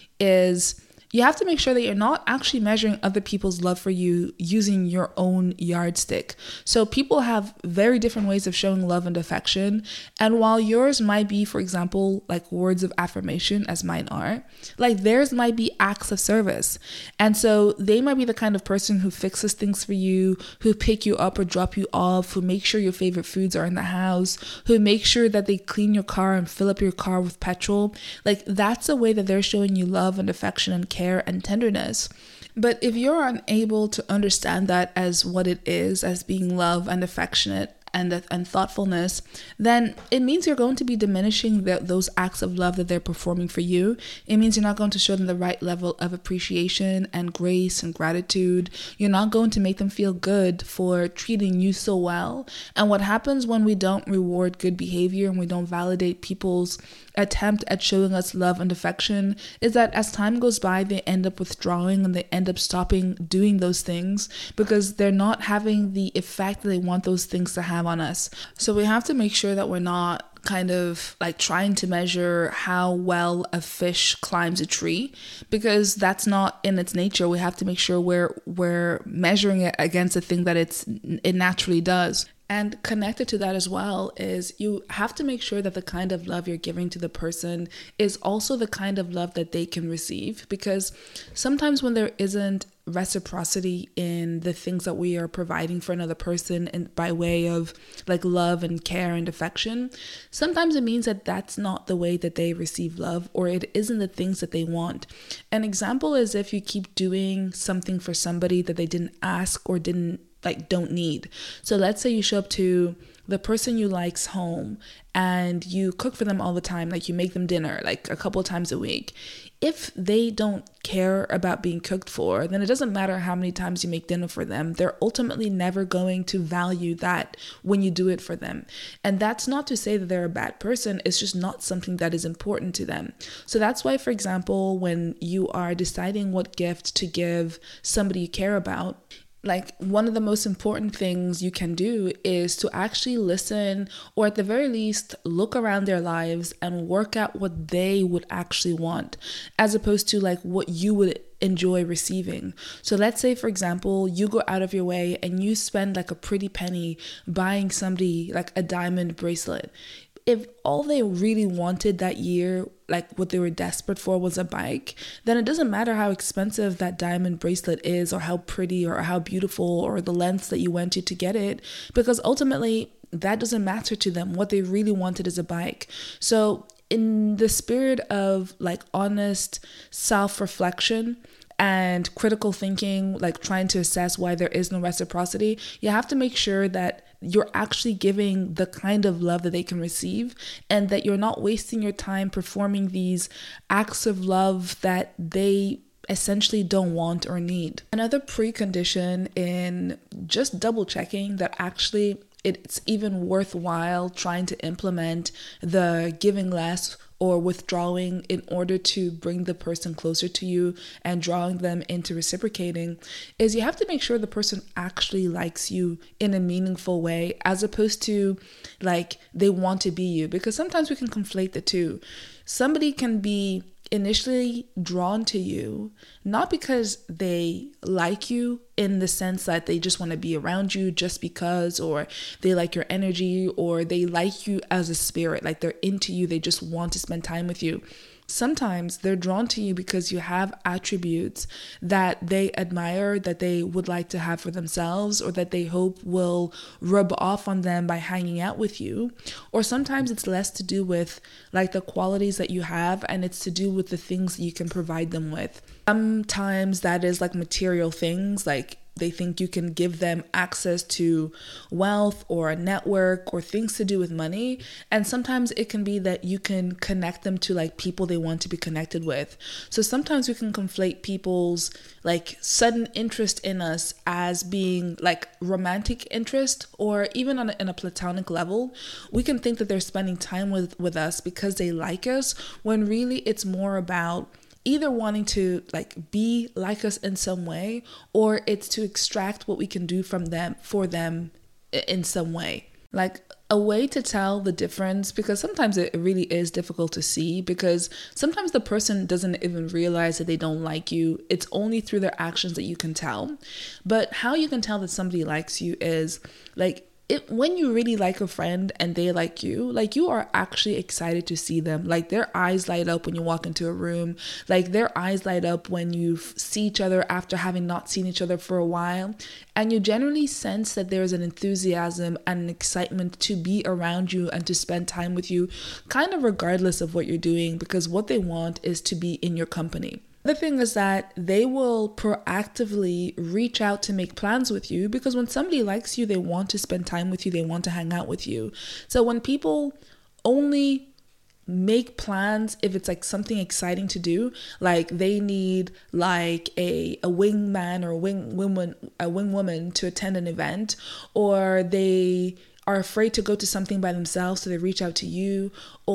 is you have to make sure that you're not actually measuring other people's love for you using your own yardstick. So people have very different ways of showing love and affection. And while yours might be, for example, like words of affirmation, as mine are, like theirs might be acts of service. And so they might be the kind of person who fixes things for you, who pick you up or drop you off, who make sure your favorite foods are in the house, who make sure that they clean your car and fill up your car with petrol. Like, that's a way that they're showing you love and affection and care and tenderness. But if you're unable to understand that as what it is, as being love and affectionate and thoughtfulness, then it means you're going to be diminishing those acts of love that they're performing for you. It means you're not going to show them the right level of appreciation and grace and gratitude. You're not going to make them feel good for treating you so well. And what happens when we don't reward good behavior and we don't validate people's attempt at showing us love and affection is that as time goes by, they end up withdrawing and they end up stopping doing those things because they're not having the effect that they want those things to have on us. So we have to make sure that we're not kind of like trying to measure how well a fish climbs a tree, because that's not in its nature. We have to make sure we're measuring it against the thing that it naturally does. And connected to that as well is you have to make sure that the kind of love you're giving to the person is also the kind of love that they can receive, because sometimes when there isn't reciprocity in the things that we are providing for another person and by way of like love and care and affection, sometimes it means that that's not the way that they receive love, or it isn't the things that they want. An example is if you keep doing something for somebody that they didn't ask or don't need. So let's say you show up to the person you like's home and you cook for them all the time, like you make them dinner like a couple of times a week. If they don't care about being cooked for, then it doesn't matter how many times you make dinner for them. They're ultimately never going to value that when you do it for them. And that's not to say that they're a bad person. It's just not something that is important to them. So that's why, for example, when you are deciding what gift to give somebody you care about, like one of the most important things you can do is to actually listen, or at the very least look around their lives and work out what they would actually want, as opposed to like what you would enjoy receiving. So let's say, for example, you go out of your way and you spend like a pretty penny buying somebody like a diamond bracelet. If all they really wanted that year, like what they were desperate for, was a bike, then it doesn't matter how expensive that diamond bracelet is, or how pretty or how beautiful, or the lengths that you went to get it, because ultimately that doesn't matter to them. What they really wanted is a bike. So in the spirit of like honest self-reflection and critical thinking, like trying to assess why there is no reciprocity, you have to make sure that you're actually giving the kind of love that they can receive, and that you're not wasting your time performing these acts of love that they essentially don't want or need. Another precondition in just double checking that actually it's even worthwhile trying to implement the giving less or withdrawing in order to bring the person closer to you and drawing them into reciprocating, is you have to make sure the person actually likes you in a meaningful way, as opposed to like they want to be you, because sometimes we can conflate the two. Somebody can be initially drawn to you not because they like you in the sense that they just want to be around you just because, or they like your energy, or they like you as a spirit, like they're into you, they just want to spend time with you. Sometimes they're drawn to you because you have attributes that they admire, that they would like to have for themselves, or that they hope will rub off on them by hanging out with you. Or sometimes it's less to do with like the qualities that you have, and it's to do with the things that you can provide them with. Sometimes that is like material things, like they think you can give them access to wealth or a network or things to do with money. And sometimes it can be that you can connect them to like people they want to be connected with. So sometimes we can conflate people's like sudden interest in us as being like romantic interest, or even in a platonic level. We can think that they're spending time with us because they like us, when really it's more about either wanting to like be like us in some way, or it's to extract what we can do from them for them in some way. Like a way to tell the difference, because sometimes it really is difficult to see, because sometimes the person doesn't even realize that they don't like you. It's only through their actions that you can tell. But how you can tell that somebody likes you is like, when you really like a friend and they like you are actually excited to see them. Like their eyes light up when you walk into a room. Like their eyes light up when you see each other after having not seen each other for a while. And you generally sense that there's an enthusiasm and an excitement to be around you and to spend time with you, kind of regardless of what you're doing, because what they want is to be in your company. The thing is that they will proactively reach out to make plans with you, because when somebody likes you, they want to spend time with you, they want to hang out with you. So when people only make plans if it's like something exciting to do, like they need like a wingman or a wingwoman to attend an event, or they are afraid to go to something by themselves, so they reach out to you,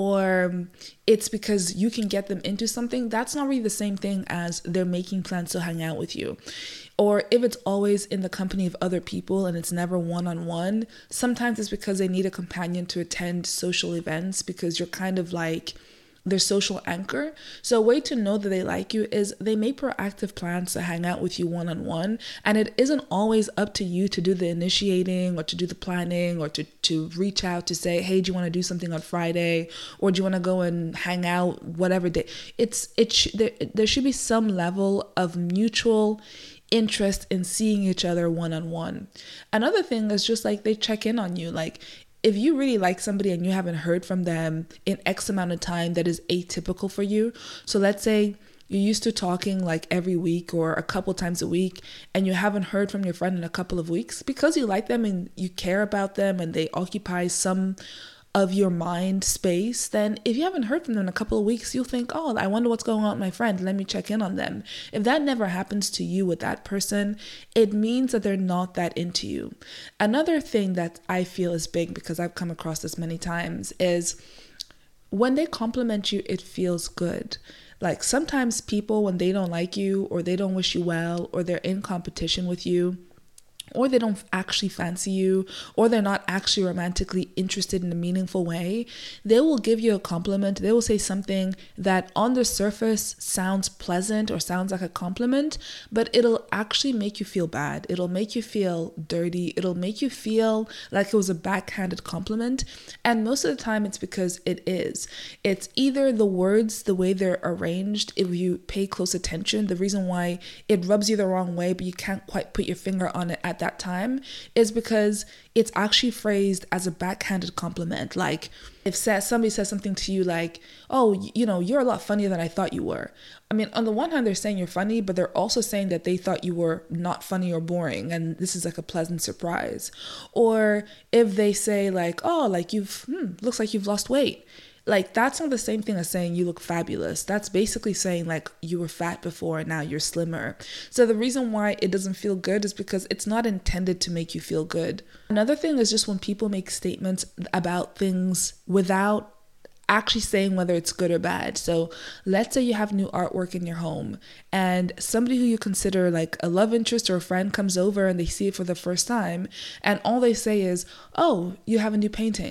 or it's because you can get them into something, that's not really the same thing as they're making plans to hang out with you. Or if it's always in the company of other people and it's never one-on-one, sometimes it's because they need a companion to attend social events, because you're kind of like their social anchor. So a way to know that they like you is they make proactive plans to hang out with you one-on-one, and it isn't always up to you to do the initiating or to do the planning or to reach out to say, hey, do you want to do something on Friday, or do you want to go and hang out whatever day. There should be some level of mutual interest in seeing each other one-on-one. Another thing is just like they check in on you. Like if you really like somebody and you haven't heard from them in X amount of time, that is atypical for you. So let's say you're used to talking like every week or a couple times a week, and you haven't heard from your friend in a couple of weeks, because you like them and you care about them and they occupy some of your mind space. Then if you haven't heard from them in a couple of weeks, you'll think, oh, I wonder what's going on with my friend, let me check in on them. If that never happens to you with that person, it means that they're not that into you. Another thing that I feel is big, because I've come across this many times, is when they compliment you, it feels good. Like sometimes people, when they don't like you, or they don't wish you well, or they're in competition with you, or they don't actually fancy you, or they're not actually romantically interested in a meaningful way, they will give you a compliment. They will say something that on the surface sounds pleasant or sounds like a compliment, but it'll actually make you feel bad. It'll make you feel dirty. It'll make you feel like it was a backhanded compliment. And most of the time it's because it is. It's either the words, the way they're arranged, if you pay close attention, the reason why it rubs you the wrong way, but you can't quite put your finger on it at that time, is because it's actually phrased as a backhanded compliment. Like if somebody says something to you like, oh, you're a lot funnier than I thought you were. I mean, on the one hand, they're saying you're funny, but they're also saying that they thought you were not funny or boring, and this is like a pleasant surprise. Or if they say like, oh, like looks like you've lost weight. Like that's not the same thing as saying you look fabulous. That's basically saying like you were fat before and now you're slimmer. So the reason why it doesn't feel good is because it's not intended to make you feel good. Another thing is just when people make statements about things without actually saying whether it's good or bad. So let's say you have new artwork in your home and somebody who you consider like a love interest or a friend comes over and they see it for the first time, and all they say is, "Oh, you have a new painting."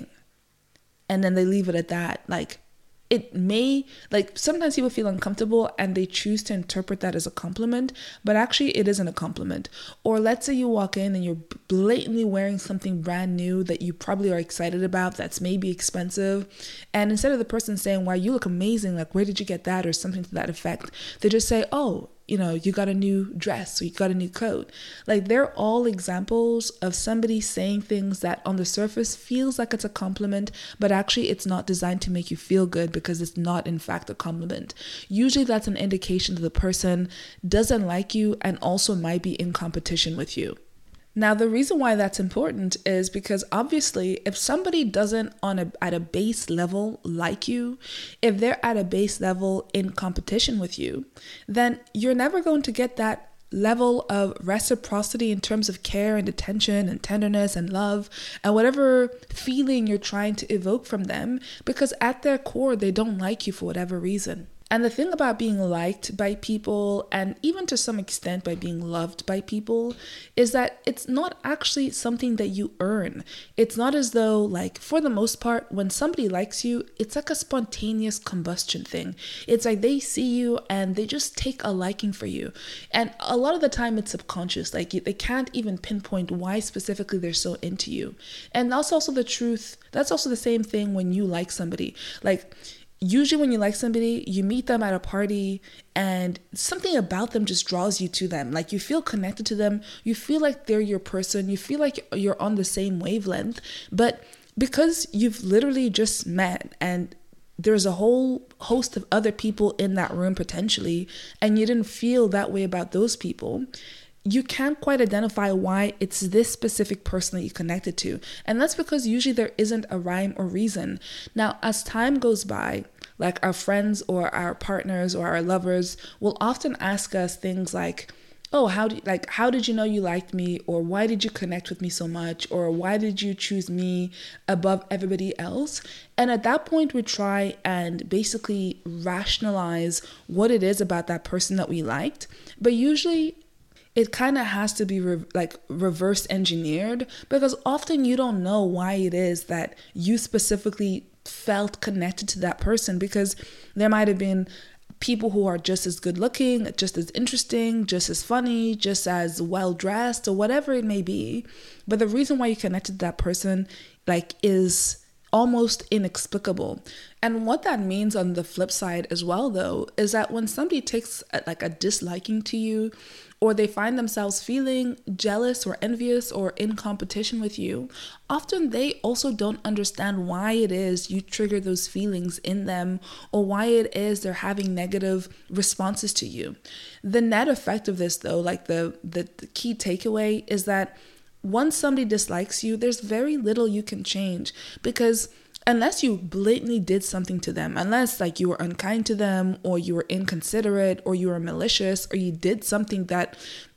And then they leave it at that. Like, it may, like, sometimes people feel uncomfortable and they choose to interpret that as a compliment, but actually it isn't a compliment. Or let's say you walk in and you're blatantly wearing something brand new that you probably are excited about, that's maybe expensive, and instead of the person saying, "Wow, you look amazing, like, where did you get that?" or something to that effect, they just say, "Oh, you got a new dress, or you got a new coat." Like, they're all examples of somebody saying things that on the surface feels like it's a compliment, but actually it's not designed to make you feel good because it's not in fact a compliment. Usually that's an indication that the person doesn't like you and also might be in competition with you. Now, the reason why that's important is because obviously if somebody doesn't at a base level like you, if they're at a base level in competition with you, then you're never going to get that level of reciprocity in terms of care and attention and tenderness and love and whatever feeling you're trying to evoke from them, because at their core, they don't like you for whatever reason. And the thing about being liked by people, and even to some extent by being loved by people, is that it's not actually something that you earn. It's not as though, like, for the most part, when somebody likes you, it's like a spontaneous combustion thing. It's like they see you and they just take a liking for you. And a lot of the time it's subconscious. Like, they can't even pinpoint why specifically they're so into you. And that's also the truth. That's also the same thing when you like somebody. Like, usually when you like somebody, you meet them at a party and something about them just draws you to them. Like, you feel connected to them. You feel like they're your person. You feel like you're on the same wavelength. But because you've literally just met and there's a whole host of other people in that room potentially, and you didn't feel that way about those people, you can't quite identify why it's this specific person that you connected to. And that's because usually there isn't a rhyme or reason. Now, as time goes by, like, our friends or our partners or our lovers will often ask us things like, "Oh, how did you know you liked me?" Or "Why did you connect with me so much?" Or "Why did you choose me above everybody else?" And at that point, we try and basically rationalize what it is about that person that we liked. But usually it kind of has to be reverse engineered, because often you don't know why it is that you specifically felt connected to that person, because there might have been people who are just as good looking, just as interesting, just as funny, just as well dressed, or whatever it may be. But the reason why you connected to that person is almost inexplicable. And what that means on the flip side as well, though, is that when somebody takes a disliking to you, or they find themselves feeling jealous or envious or in competition with you, often they also don't understand why it is you trigger those feelings in them, or why it is they're having negative responses to you. The net effect of this, though, the key takeaway, is that once somebody dislikes you, there's very little you can change, because unless you blatantly did something to them, unless you were unkind to them, or you were inconsiderate, or you were malicious, or you did something that,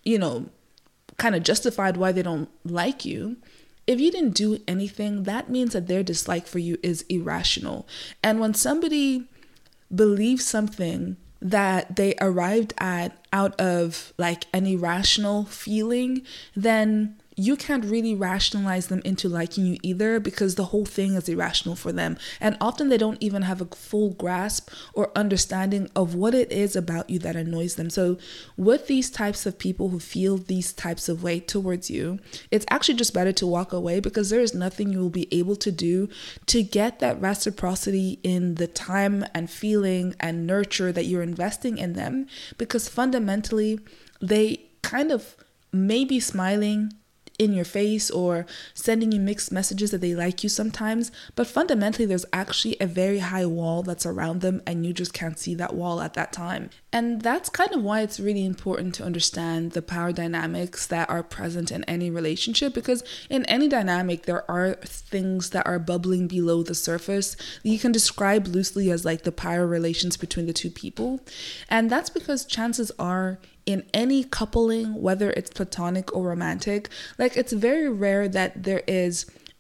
kind of justified why they don't like you, if you didn't do anything, that means that their dislike for you is irrational. And when somebody believes something that they arrived at out of an irrational feeling, then you can't really rationalize them into liking you either, because the whole thing is irrational for them. And often they don't even have a full grasp or understanding of what it is about you that annoys them. So with these types of people who feel these types of way towards you, it's actually just better to walk away, because there is nothing you will be able to do to get that reciprocity in the time and feeling and nurture that you're investing in them, because fundamentally they kind of may be smiling in your face or sending you mixed messages that they like you sometimes, but fundamentally there's actually a very high wall that's around them, and you just can't see that wall at that time. And that's kind of why it's really important to understand the power dynamics that are present in any relationship, because in any dynamic there are things that are bubbling below the surface that you can describe loosely as the power relations between the two people. And that's because chances are, in any coupling, whether it's platonic or romantic, it's very rare that there is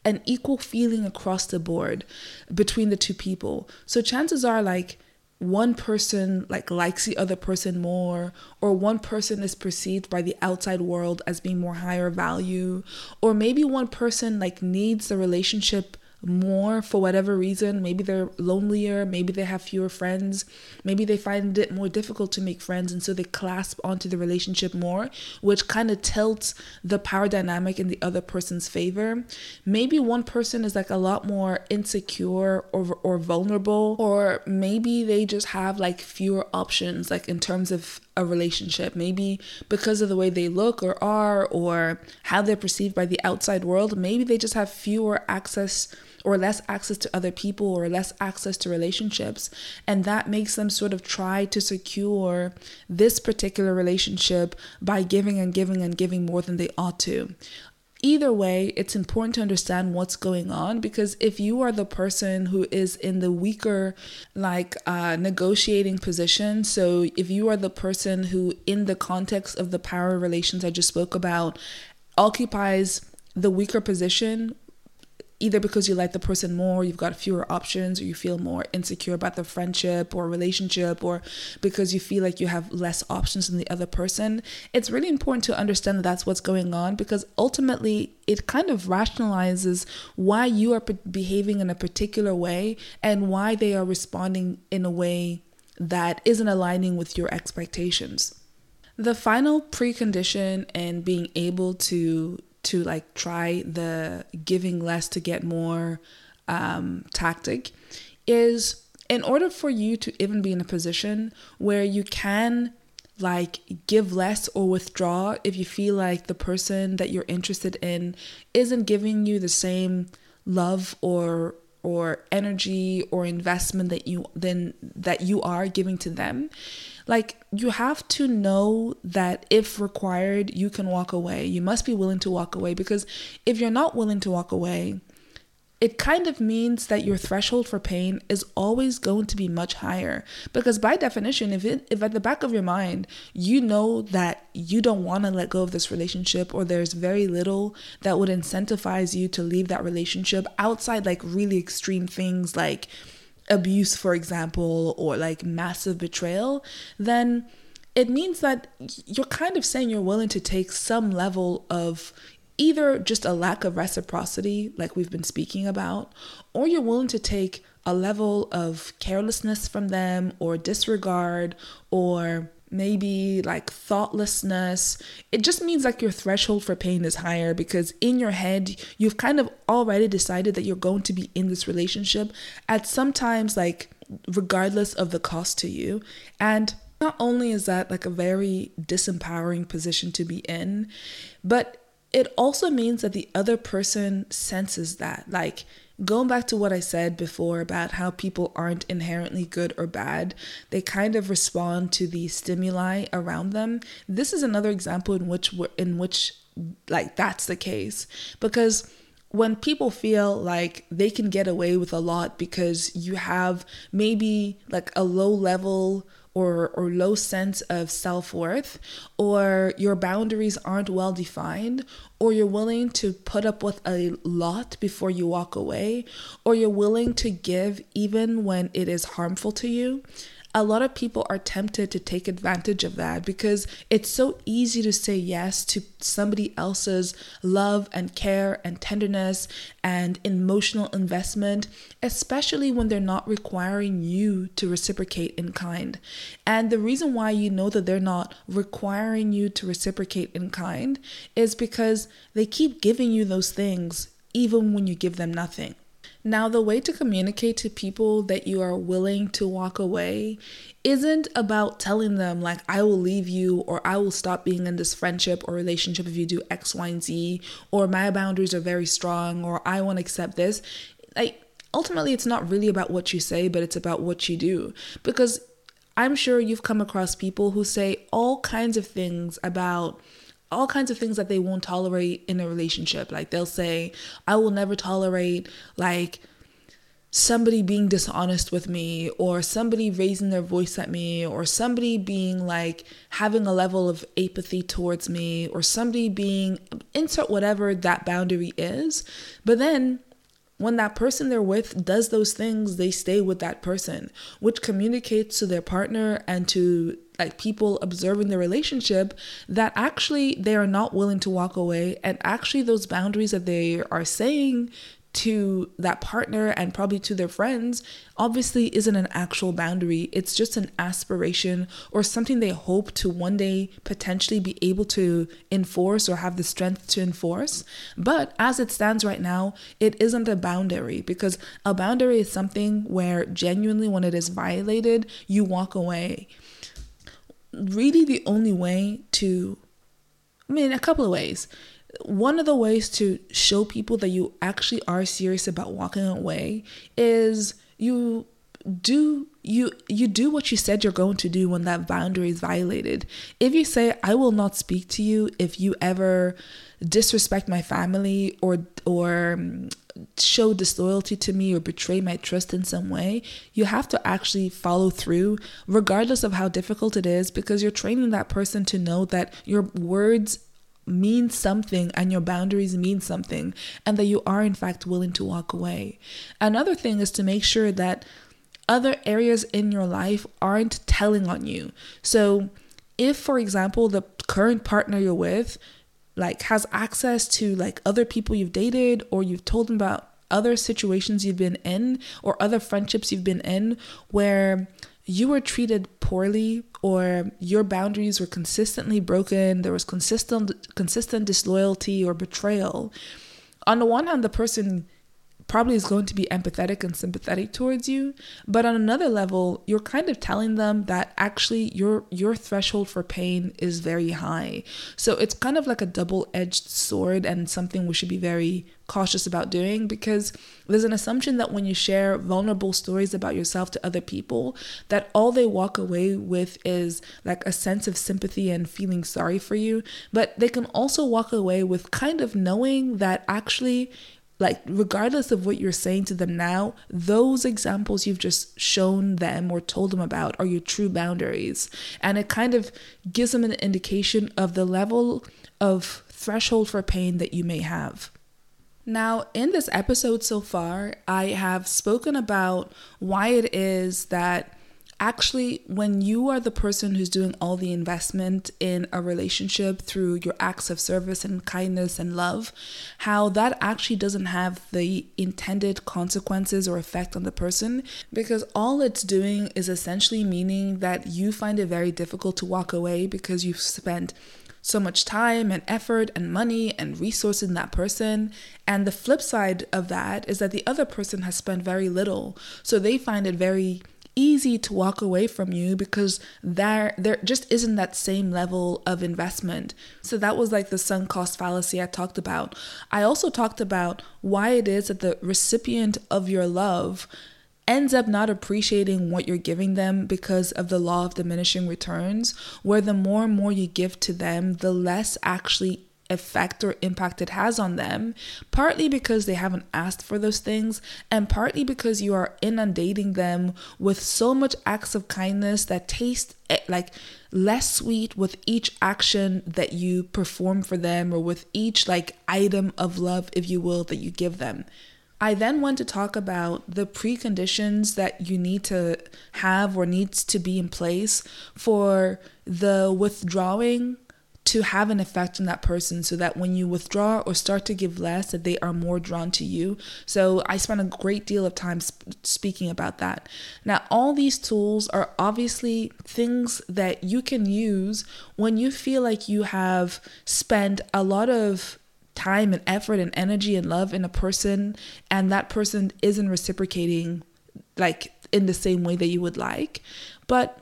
an equal feeling across the board between the two people. So chances are like one person like likes the other person more, or one person is perceived by the outside world as being more higher value, or maybe one person like needs the relationship more for whatever reason. Maybe they're lonelier, maybe they have fewer friends, maybe they find it more difficult to make friends, and so they clasp onto the relationship more, which kind of tilts the power dynamic in the other person's favor. Maybe one person is like a lot more insecure or vulnerable, or maybe they just have like fewer options like in terms of a relationship, maybe because of the way they look or are, or how they're perceived by the outside world. Maybe they just have fewer access or less access to other people, or less access to relationships, and that makes them sort of try to secure this particular relationship by giving and giving and giving more than they ought to. Either way, it's important to understand what's going on, because if you are the person who is in the weaker negotiating position, so if you are the person who in the context of the power relations I just spoke about occupies the weaker position, either because you like the person more, you've got fewer options, or you feel more insecure about the friendship or relationship, or because you feel like you have less options than the other person, it's really important to understand that that's what's going on, because ultimately it kind of rationalizes why you are behaving in a particular way and why they are responding in a way that isn't aligning with your expectations. The final precondition in being able to like try the giving less to get more tactic is, in order for you to even be in a position where you can like give less or withdraw if you feel like the person that you're interested in isn't giving you the same love or energy or investment that you are giving to them. Like, you have to know that if required, you can walk away. You must be willing to walk away, because if you're not willing to walk away, it kind of means that your threshold for pain is always going to be much higher. Because by definition, if at the back of your mind, you know that you don't want to let go of this relationship, or there's very little that would incentivize you to leave that relationship outside like really extreme things like abuse, for example, or like massive betrayal, then it means that you're kind of saying you're willing to take some level of either just a lack of reciprocity, like we've been speaking about, or you're willing to take a level of carelessness from them, or disregard, or maybe like thoughtlessness. It just means like your threshold for pain is higher, because in your head, you've kind of already decided that you're going to be in this relationship at sometimes like regardless of the cost to you. And not only is that like a very disempowering position to be in, but it also means that the other person senses that. Like, going back to what I said before about how people aren't inherently good or bad, they kind of respond to the stimuli around them. This is another example in which like that's the case, because when people feel like they can get away with a lot because you have maybe like a low level or low sense of self-worth, or your boundaries aren't well defined, or you're willing to put up with a lot before you walk away, or you're willing to give even when it is harmful to you, a lot of people are tempted to take advantage of that, because it's so easy to say yes to somebody else's love and care and tenderness and emotional investment, especially when they're not requiring you to reciprocate in kind. And the reason why you know that they're not requiring you to reciprocate in kind is because they keep giving you those things even when you give them nothing. Now, the way to communicate to people that you are willing to walk away isn't about telling them like, I will leave you, or I will stop being in this friendship or relationship if you do X, Y, and Z, or my boundaries are very strong, or I won't accept this. Like, ultimately, it's not really about what you say, but it's about what you do. Because I'm sure you've come across people who say all kinds of things that they won't tolerate in a relationship. Like, they'll say, I will never tolerate like somebody being dishonest with me, or somebody raising their voice at me, or somebody being like having a level of apathy towards me, or somebody being, insert whatever that boundary is. But then when that person they're with does those things, they stay with that person, which communicates to their partner and to like people observing the relationship that actually they are not willing to walk away. And actually those boundaries that they are saying to that partner and probably to their friends obviously isn't an actual boundary. It's just an aspiration or something they hope to one day potentially be able to enforce or have the strength to enforce. But as it stands right now, it isn't a boundary, because a boundary is something where genuinely when it is violated, you walk away. Really the only way to, a couple of ways. One of the ways to show people that you actually are serious about walking away is you do what you said you're going to do when that boundary is violated. If you say, I will not speak to you if you ever disrespect my family or show disloyalty to me or betray my trust in some way, you have to actually follow through regardless of how difficult it is, because you're training that person to know that your words mean something and your boundaries mean something, and that you are in fact willing to walk away. Another thing is to make sure that other areas in your life aren't telling on you. So if, for example, the current partner you're with like has access to like other people you've dated, or you've told them about other situations you've been in or other friendships you've been in where you were treated poorly or your boundaries were consistently broken, there was consistent disloyalty or betrayal. On the one hand, the person probably is going to be empathetic and sympathetic towards you, but on another level, you're kind of telling them that actually your threshold for pain is very high. So it's kind of like a double-edged sword, and something we should be very cautious about doing, because there's an assumption that when you share vulnerable stories about yourself to other people, that all they walk away with is like a sense of sympathy and feeling sorry for you. But they can also walk away with kind of knowing that actually, like, regardless of what you're saying to them now, those examples you've just shown them or told them about are your true boundaries. And it kind of gives them an indication of the level of threshold for pain that you may have. Now, in this episode so far, I have spoken about why it is that actually, when you are the person who's doing all the investment in a relationship through your acts of service and kindness and love, how that actually doesn't have the intended consequences or effect on the person, because all it's doing is essentially meaning that you find it very difficult to walk away because you've spent so much time and effort and money and resources in that person. And the flip side of that is that the other person has spent very little. So they find it very easy to walk away from you because there just isn't that same level of investment. So that was like the sunk cost fallacy I talked about. I also talked about why it is that the recipient of your love ends up not appreciating what you're giving them because of the law of diminishing returns, where the more and more you give to them, the less actually effect or impact it has on them, partly because they haven't asked for those things, and partly because you are inundating them with so much acts of kindness that taste like less sweet with each action that you perform for them, or with each like item of love, if you will, that you give them. I then want to talk about the preconditions that you need to have or needs to be in place for the withdrawing to have an effect on that person, so that when you withdraw or start to give less, that they are more drawn to you. So I spent a great deal of time speaking about that. Now, all these tools are obviously things that you can use when you feel like you have spent a lot of time and effort and energy and love in a person, and that person isn't reciprocating like in the same way that you would like. But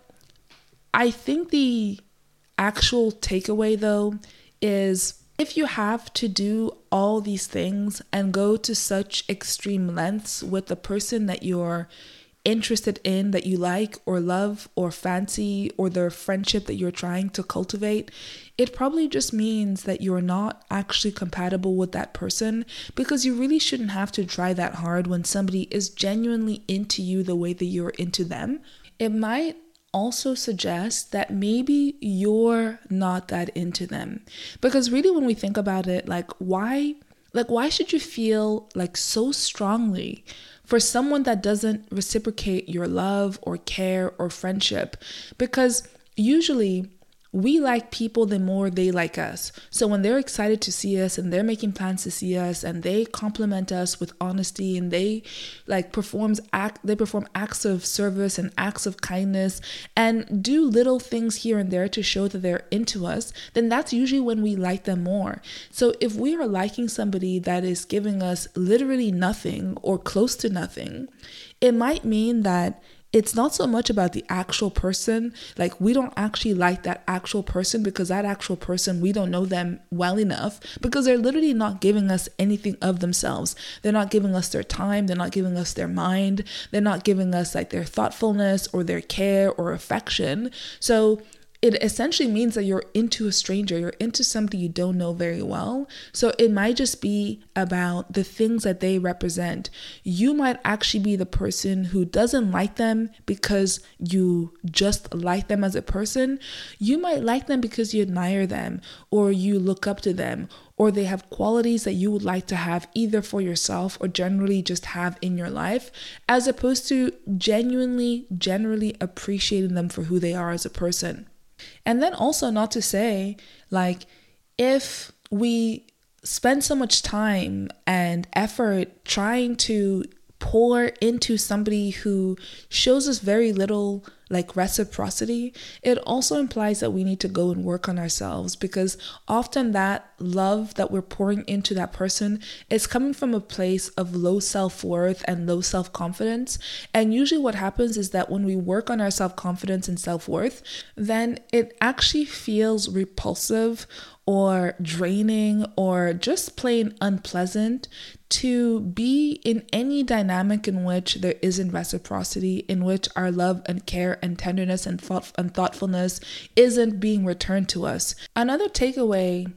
I think the actual takeaway though is, if you have to do all these things and go to such extreme lengths with the person that you're interested in, that you like or love or fancy, or the friendship that you're trying to cultivate, it probably just means that you're not actually compatible with that person, because you really shouldn't have to try that hard when somebody is genuinely into you the way that you're into them. It might also suggest that maybe you're not that into them, because really when we think about it, why should you feel so strongly for someone that doesn't reciprocate your love or care or friendship? Because usually we like people the more they like us. So when they're excited to see us and they're making plans to see us and they compliment us with honesty and they perform acts of service and acts of kindness and do little things here and there to show that they're into us, then that's usually when we like them more. So if we are liking somebody that is giving us literally nothing or close to nothing, it might mean that it's not so much about the actual person. We don't actually like that actual person, because that actual person, we don't know them well enough, because they're literally not giving us anything of themselves. They're not giving us their time. They're not giving us their mind. They're not giving us their thoughtfulness or their care or affection. So it essentially means that you're into a stranger, you're into somebody you don't know very well. So it might just be about the things that they represent. You might actually be the person who doesn't like them because you just like them as a person. You might like them because you admire them, or you look up to them, or they have qualities that you would like to have either for yourself or generally just have in your life, as opposed to generally appreciating them for who they are as a person. And then also, not to say, if we spend so much time and effort trying to pour into somebody who shows us very little reciprocity, it also implies that we need to go and work on ourselves, because often that love that we're pouring into that person is coming from a place of low self-worth and low self-confidence. And usually what happens is that when we work on our self-confidence and self-worth, then it actually feels repulsive or draining or just plain unpleasant to be in any dynamic in which there isn't reciprocity, in which our love and care and tenderness and thoughtfulness isn't being returned to us. Another takeaway,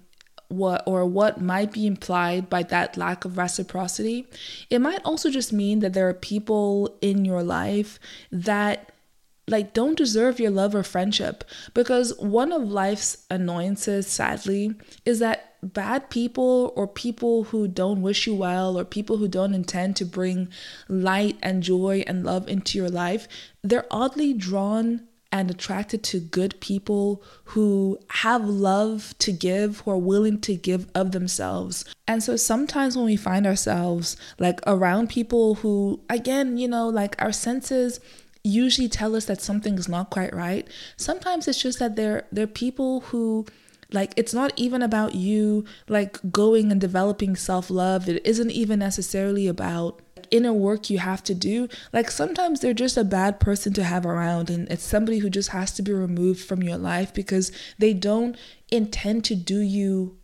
what might be implied by that lack of reciprocity, it might also just mean that there are people in your life that don't deserve your love or friendship. Because one of life's annoyances, sadly, is that bad people, or people who don't wish you well, or people who don't intend to bring light and joy and love into your life, they're oddly drawn and attracted to good people who have love to give, who are willing to give of themselves. And so sometimes when we find ourselves around people who, again, our senses usually tell us that something is not quite right, sometimes it's just that they're people who it's not even about you going and developing self-love. It isn't even necessarily about inner work you have to do. Sometimes they're just a bad person to have around, and it's somebody who just has to be removed from your life because they don't intend to do you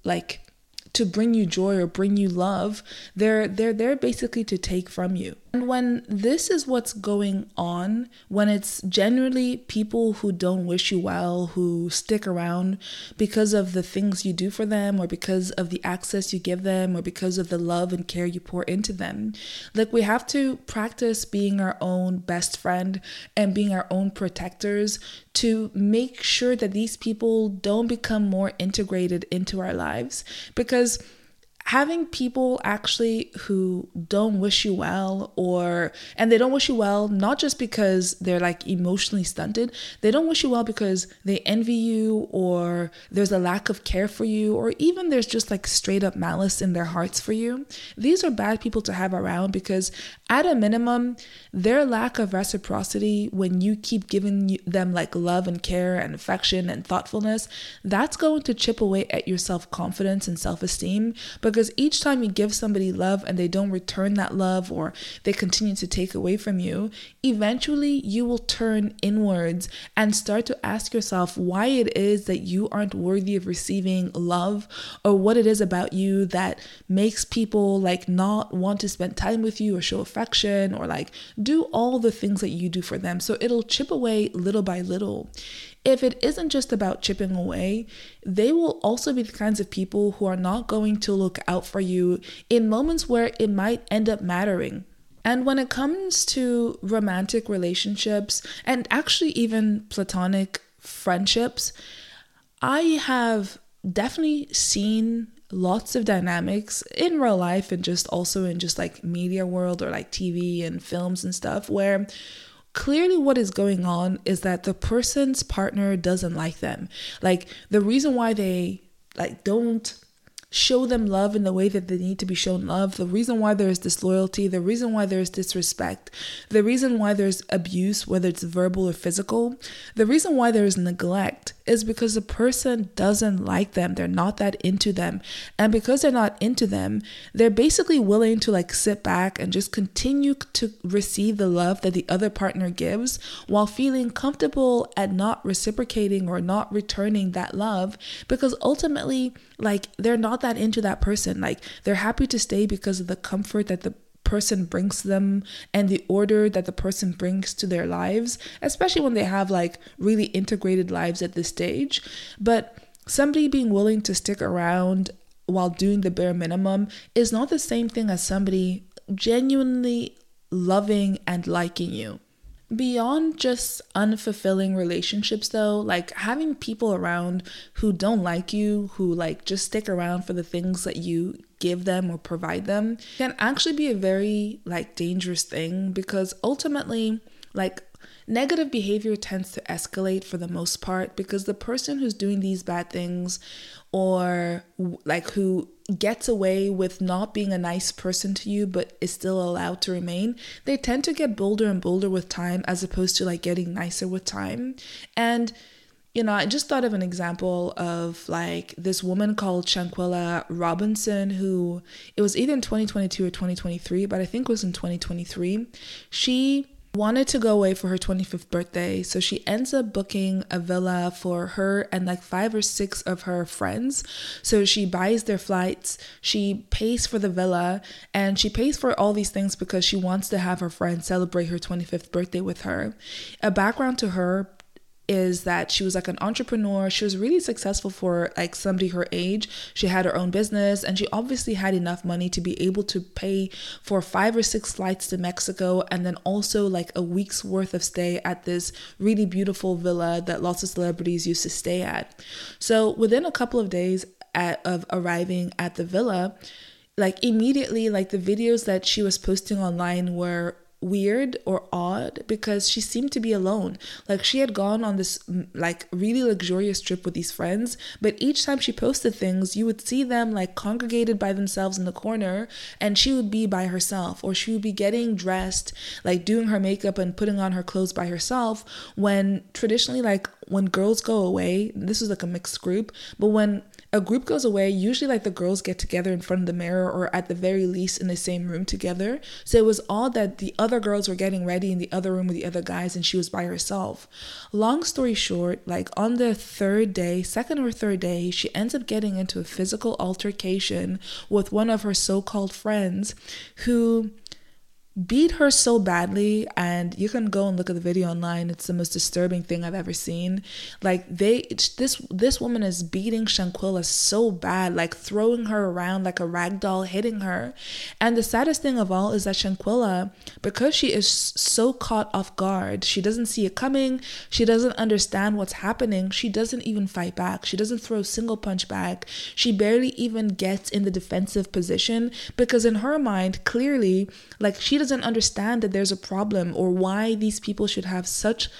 to bring you joy or bring you love. They're there basically to take from you. And when this is what's going on, when it's generally people who don't wish you well, who stick around because of the things you do for them, or because of the access you give them, or because of the love and care you pour into them, we have to practice being our own best friend and being our own protectors to make sure that these people don't become more integrated into our lives. Because having people actually who don't wish you well, and they don't wish you well not just because they're emotionally stunted, they don't wish you well because they envy you, or there's a lack of care for you, or even there's just straight up malice in their hearts for you. These are bad people to have around, because at a minimum, their lack of reciprocity, when you keep giving them love and care and affection and thoughtfulness, that's going to chip away at your self-confidence and self-esteem, because Because each time you give somebody love and they don't return that love, or they continue to take away from you, eventually you will turn inwards and start to ask yourself why it is that you aren't worthy of receiving love, or what it is about you that makes people like not want to spend time with you or show affection or like do all the things that you do for them. So it'll chip away little by little. If it isn't just about chipping away, they will also be the kinds of people who are not going to look out for you in moments where it might end up mattering. And when it comes to romantic relationships, and actually even platonic friendships, I have definitely seen lots of dynamics in real life and just also in just like media world or like TV and films and stuff, where clearly what is going on is that the person's partner doesn't like them. Like the reason why they like don't show them love in the way that they need to be shown love, the reason why there's disloyalty, the reason why there's disrespect, the reason why there's abuse, whether it's verbal or physical, the reason why there's neglect is because the person doesn't like them. They're not that into them. And because they're not into them, they're basically willing to like sit back and just continue to receive the love that the other partner gives while feeling comfortable at not reciprocating or not returning that love, because ultimately like they're not that into that person. Like they're happy to stay because of the comfort that the person brings to them and the order that the person brings to their lives, especially when they have like really integrated lives at this stage. But somebody being willing to stick around while doing the bare minimum is not the same thing as somebody genuinely loving and liking you. Beyond just unfulfilling relationships though, like having people around who don't like you, who like just stick around for the things that you give them or provide them, can actually be a very like dangerous thing, because ultimately like negative behavior tends to escalate for the most part, because the person who's doing these bad things or like who gets away with not being a nice person to you but is still allowed to remain, they tend to get bolder and bolder with time as opposed to like getting nicer with time. And you know, I just thought of an example of like this woman called Shanquella Robinson, who it was either in 2022 or 2023, but I think it was in 2023. She wanted to go away for her 25th birthday, so she ends up booking a villa for her and like 5 or 6 of her friends. So she buys their flights, she pays for the villa, and she pays for all these things because she wants to have her friends celebrate her 25th birthday with her. A background to her is that she was like an entrepreneur. She was really successful for like somebody her age. She had her own business and she obviously had enough money to be able to pay for 5 or 6 flights to Mexico, and then also like a week's worth of stay at this really beautiful villa that lots of celebrities used to stay at. So within a couple of days of arriving at the villa, like immediately like the videos that she was posting online were weird or odd because she seemed to be alone. Like she had gone on this like really luxurious trip with these friends, but each time she posted things, you would see them like congregated by themselves in the corner, and she would be by herself, or she would be getting dressed, like doing her makeup and putting on her clothes by herself, when traditionally like when girls go away, this was like a mixed group, but when a group goes away, usually like the girls get together in front of the mirror or at the very least in the same room together. So it was odd that the other girls were getting ready in the other room with the other guys and she was by herself. Long story short, like on the second or third day, she ends up getting into a physical altercation with one of her so-called friends who beat her so badly, and you can go and look at the video online. It's the most disturbing thing I've ever seen. Like this woman is beating Shanquella so bad, like throwing her around like a rag doll, hitting her. And the saddest thing of all is that Shanquella, because she is so caught off guard, she doesn't see it coming, she doesn't understand what's happening, she doesn't even fight back, she doesn't throw a single punch back, she barely even gets in the defensive position, because in her mind, clearly, like she doesn't understand that there's a problem or why these people should have such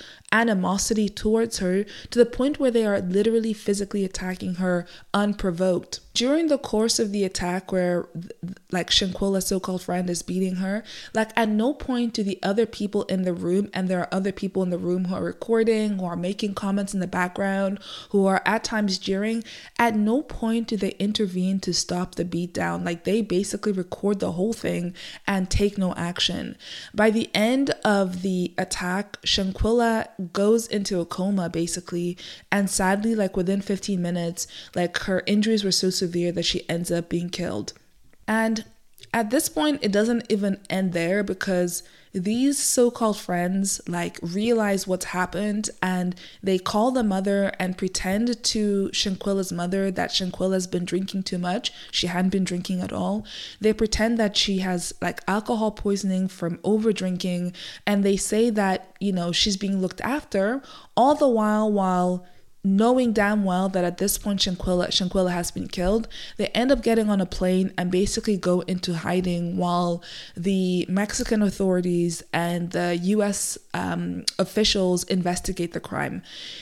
animosity towards her to the point where they are literally physically attacking her unprovoked. during the course of the attack where like Shanquilla's so-called friend is beating her, like at no point do the other people in the room, and there are other people in the room who are recording, who are making comments in the background, who are at times jeering, at no point do they intervene to stop the beatdown. Like they basically record the whole thing and take no action. By the end of the attack, Shanquilla goes into a coma basically, and sadly, like within 15 minutes, like her injuries were so severe that she ends up being killed. And at this point, it doesn't even end there, because these so-called friends like realize what's happened, and they call the mother and pretend to Shanquilla's mother that Shanquilla's been drinking too much. She hadn't been drinking at all. They pretend that she has like alcohol poisoning from over drinking, and they say that, you know, she's being looked after, all the while knowing damn well that at this point Shanquilla has been killed. They end up getting on a plane and basically go into hiding while the Mexican authorities and the US officials investigate the crime.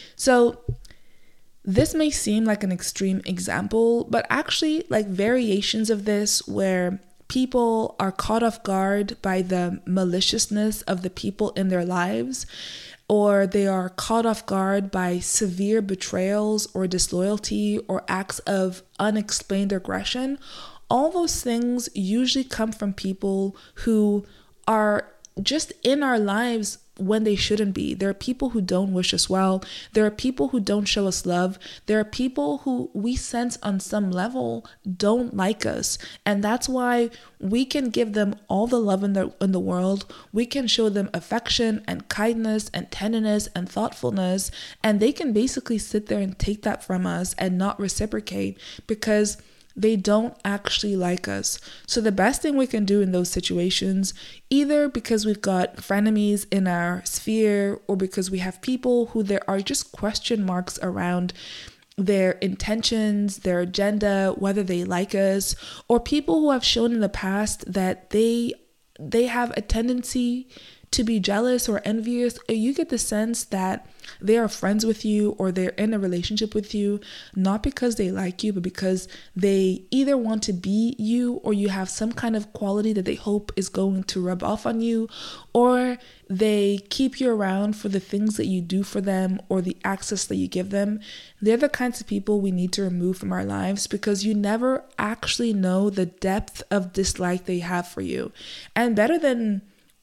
So this may seem like an extreme example, but actually like variations of this where people are caught off guard by the maliciousness of the people in their lives, or they are caught off guard by severe betrayals or disloyalty or acts of unexplained aggression. All those things usually come from people who are just in our lives when they shouldn't be. There are people who don't wish us well. There are people who don't show us love. There are people who we sense on some level don't like us. And that's why we can give them all the love in the world. We can show them affection and kindness and tenderness and thoughtfulness. And they can basically sit there and take that from us and not reciprocate, because they don't actually like us. So the best thing we can do in those situations, either because we've got frenemies in our sphere, or because we have people who there are just question marks around their intentions, their agenda, whether they like us, or people who have shown in the past that they have a tendency to be jealous or envious, or you get the sense that they are friends with you or they're in a relationship with you, not because they like you, but because they either want to be you, or you have some kind of quality that they hope is going to rub off on you, or they keep you around for the things that you do for them or the access that you give them. They're the kinds of people we need to remove from our lives, because you never actually know the depth of dislike they have for you. And better than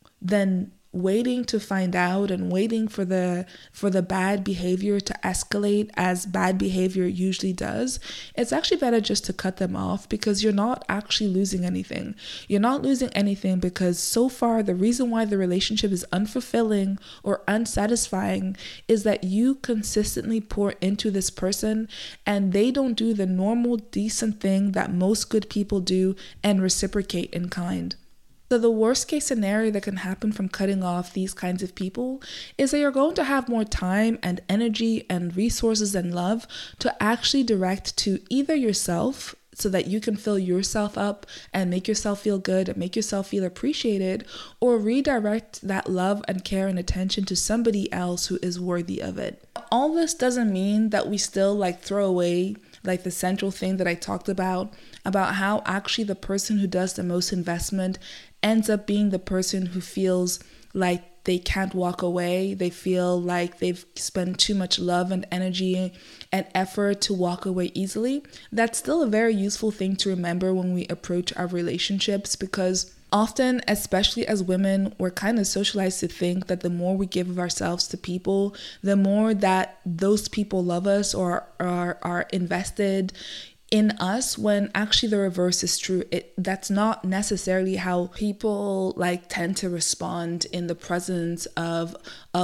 waiting to find out and waiting for the bad behavior to escalate, as bad behavior usually does, it's actually better just to cut them off, because you're not actually losing anything. You're not losing anything because so far the reason why the relationship is unfulfilling or unsatisfying is that you consistently pour into this person and they don't do the normal decent thing that most good people do and reciprocate in kind. So the worst case scenario that can happen from cutting off these kinds of people is that you're going to have more time and energy and resources and love to actually direct to either yourself, so that you can fill yourself up and make yourself feel good and make yourself feel appreciated, or redirect that love and care and attention to somebody else who is worthy of it. All this doesn't mean that we still throw away the central thing that I talked about how actually the person who does the most investment ends up being the person who feels like they can't walk away. They feel like they've spent too much love and energy and effort to walk away easily. That's still a very useful thing to remember when we approach our relationships, because often, especially as women, we're kind of socialized to think that the more we give of ourselves to people, the more that those people love us or are invested in us, when actually the reverse is true. That's not necessarily how people tend to respond in the presence of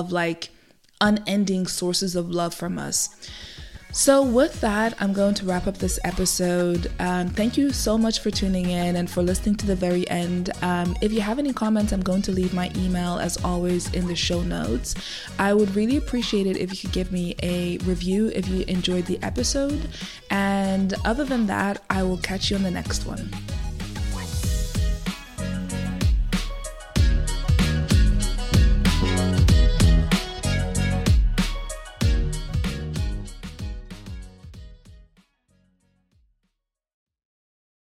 unending sources of love from us. So with that, I'm going to wrap up this episode. Thank you so much for tuning in and for listening to the very end. If you have any comments, I'm going to leave my email as always in the show notes. I would really appreciate it if you could give me a review if you enjoyed the episode. And other than that, I will catch you on the next one.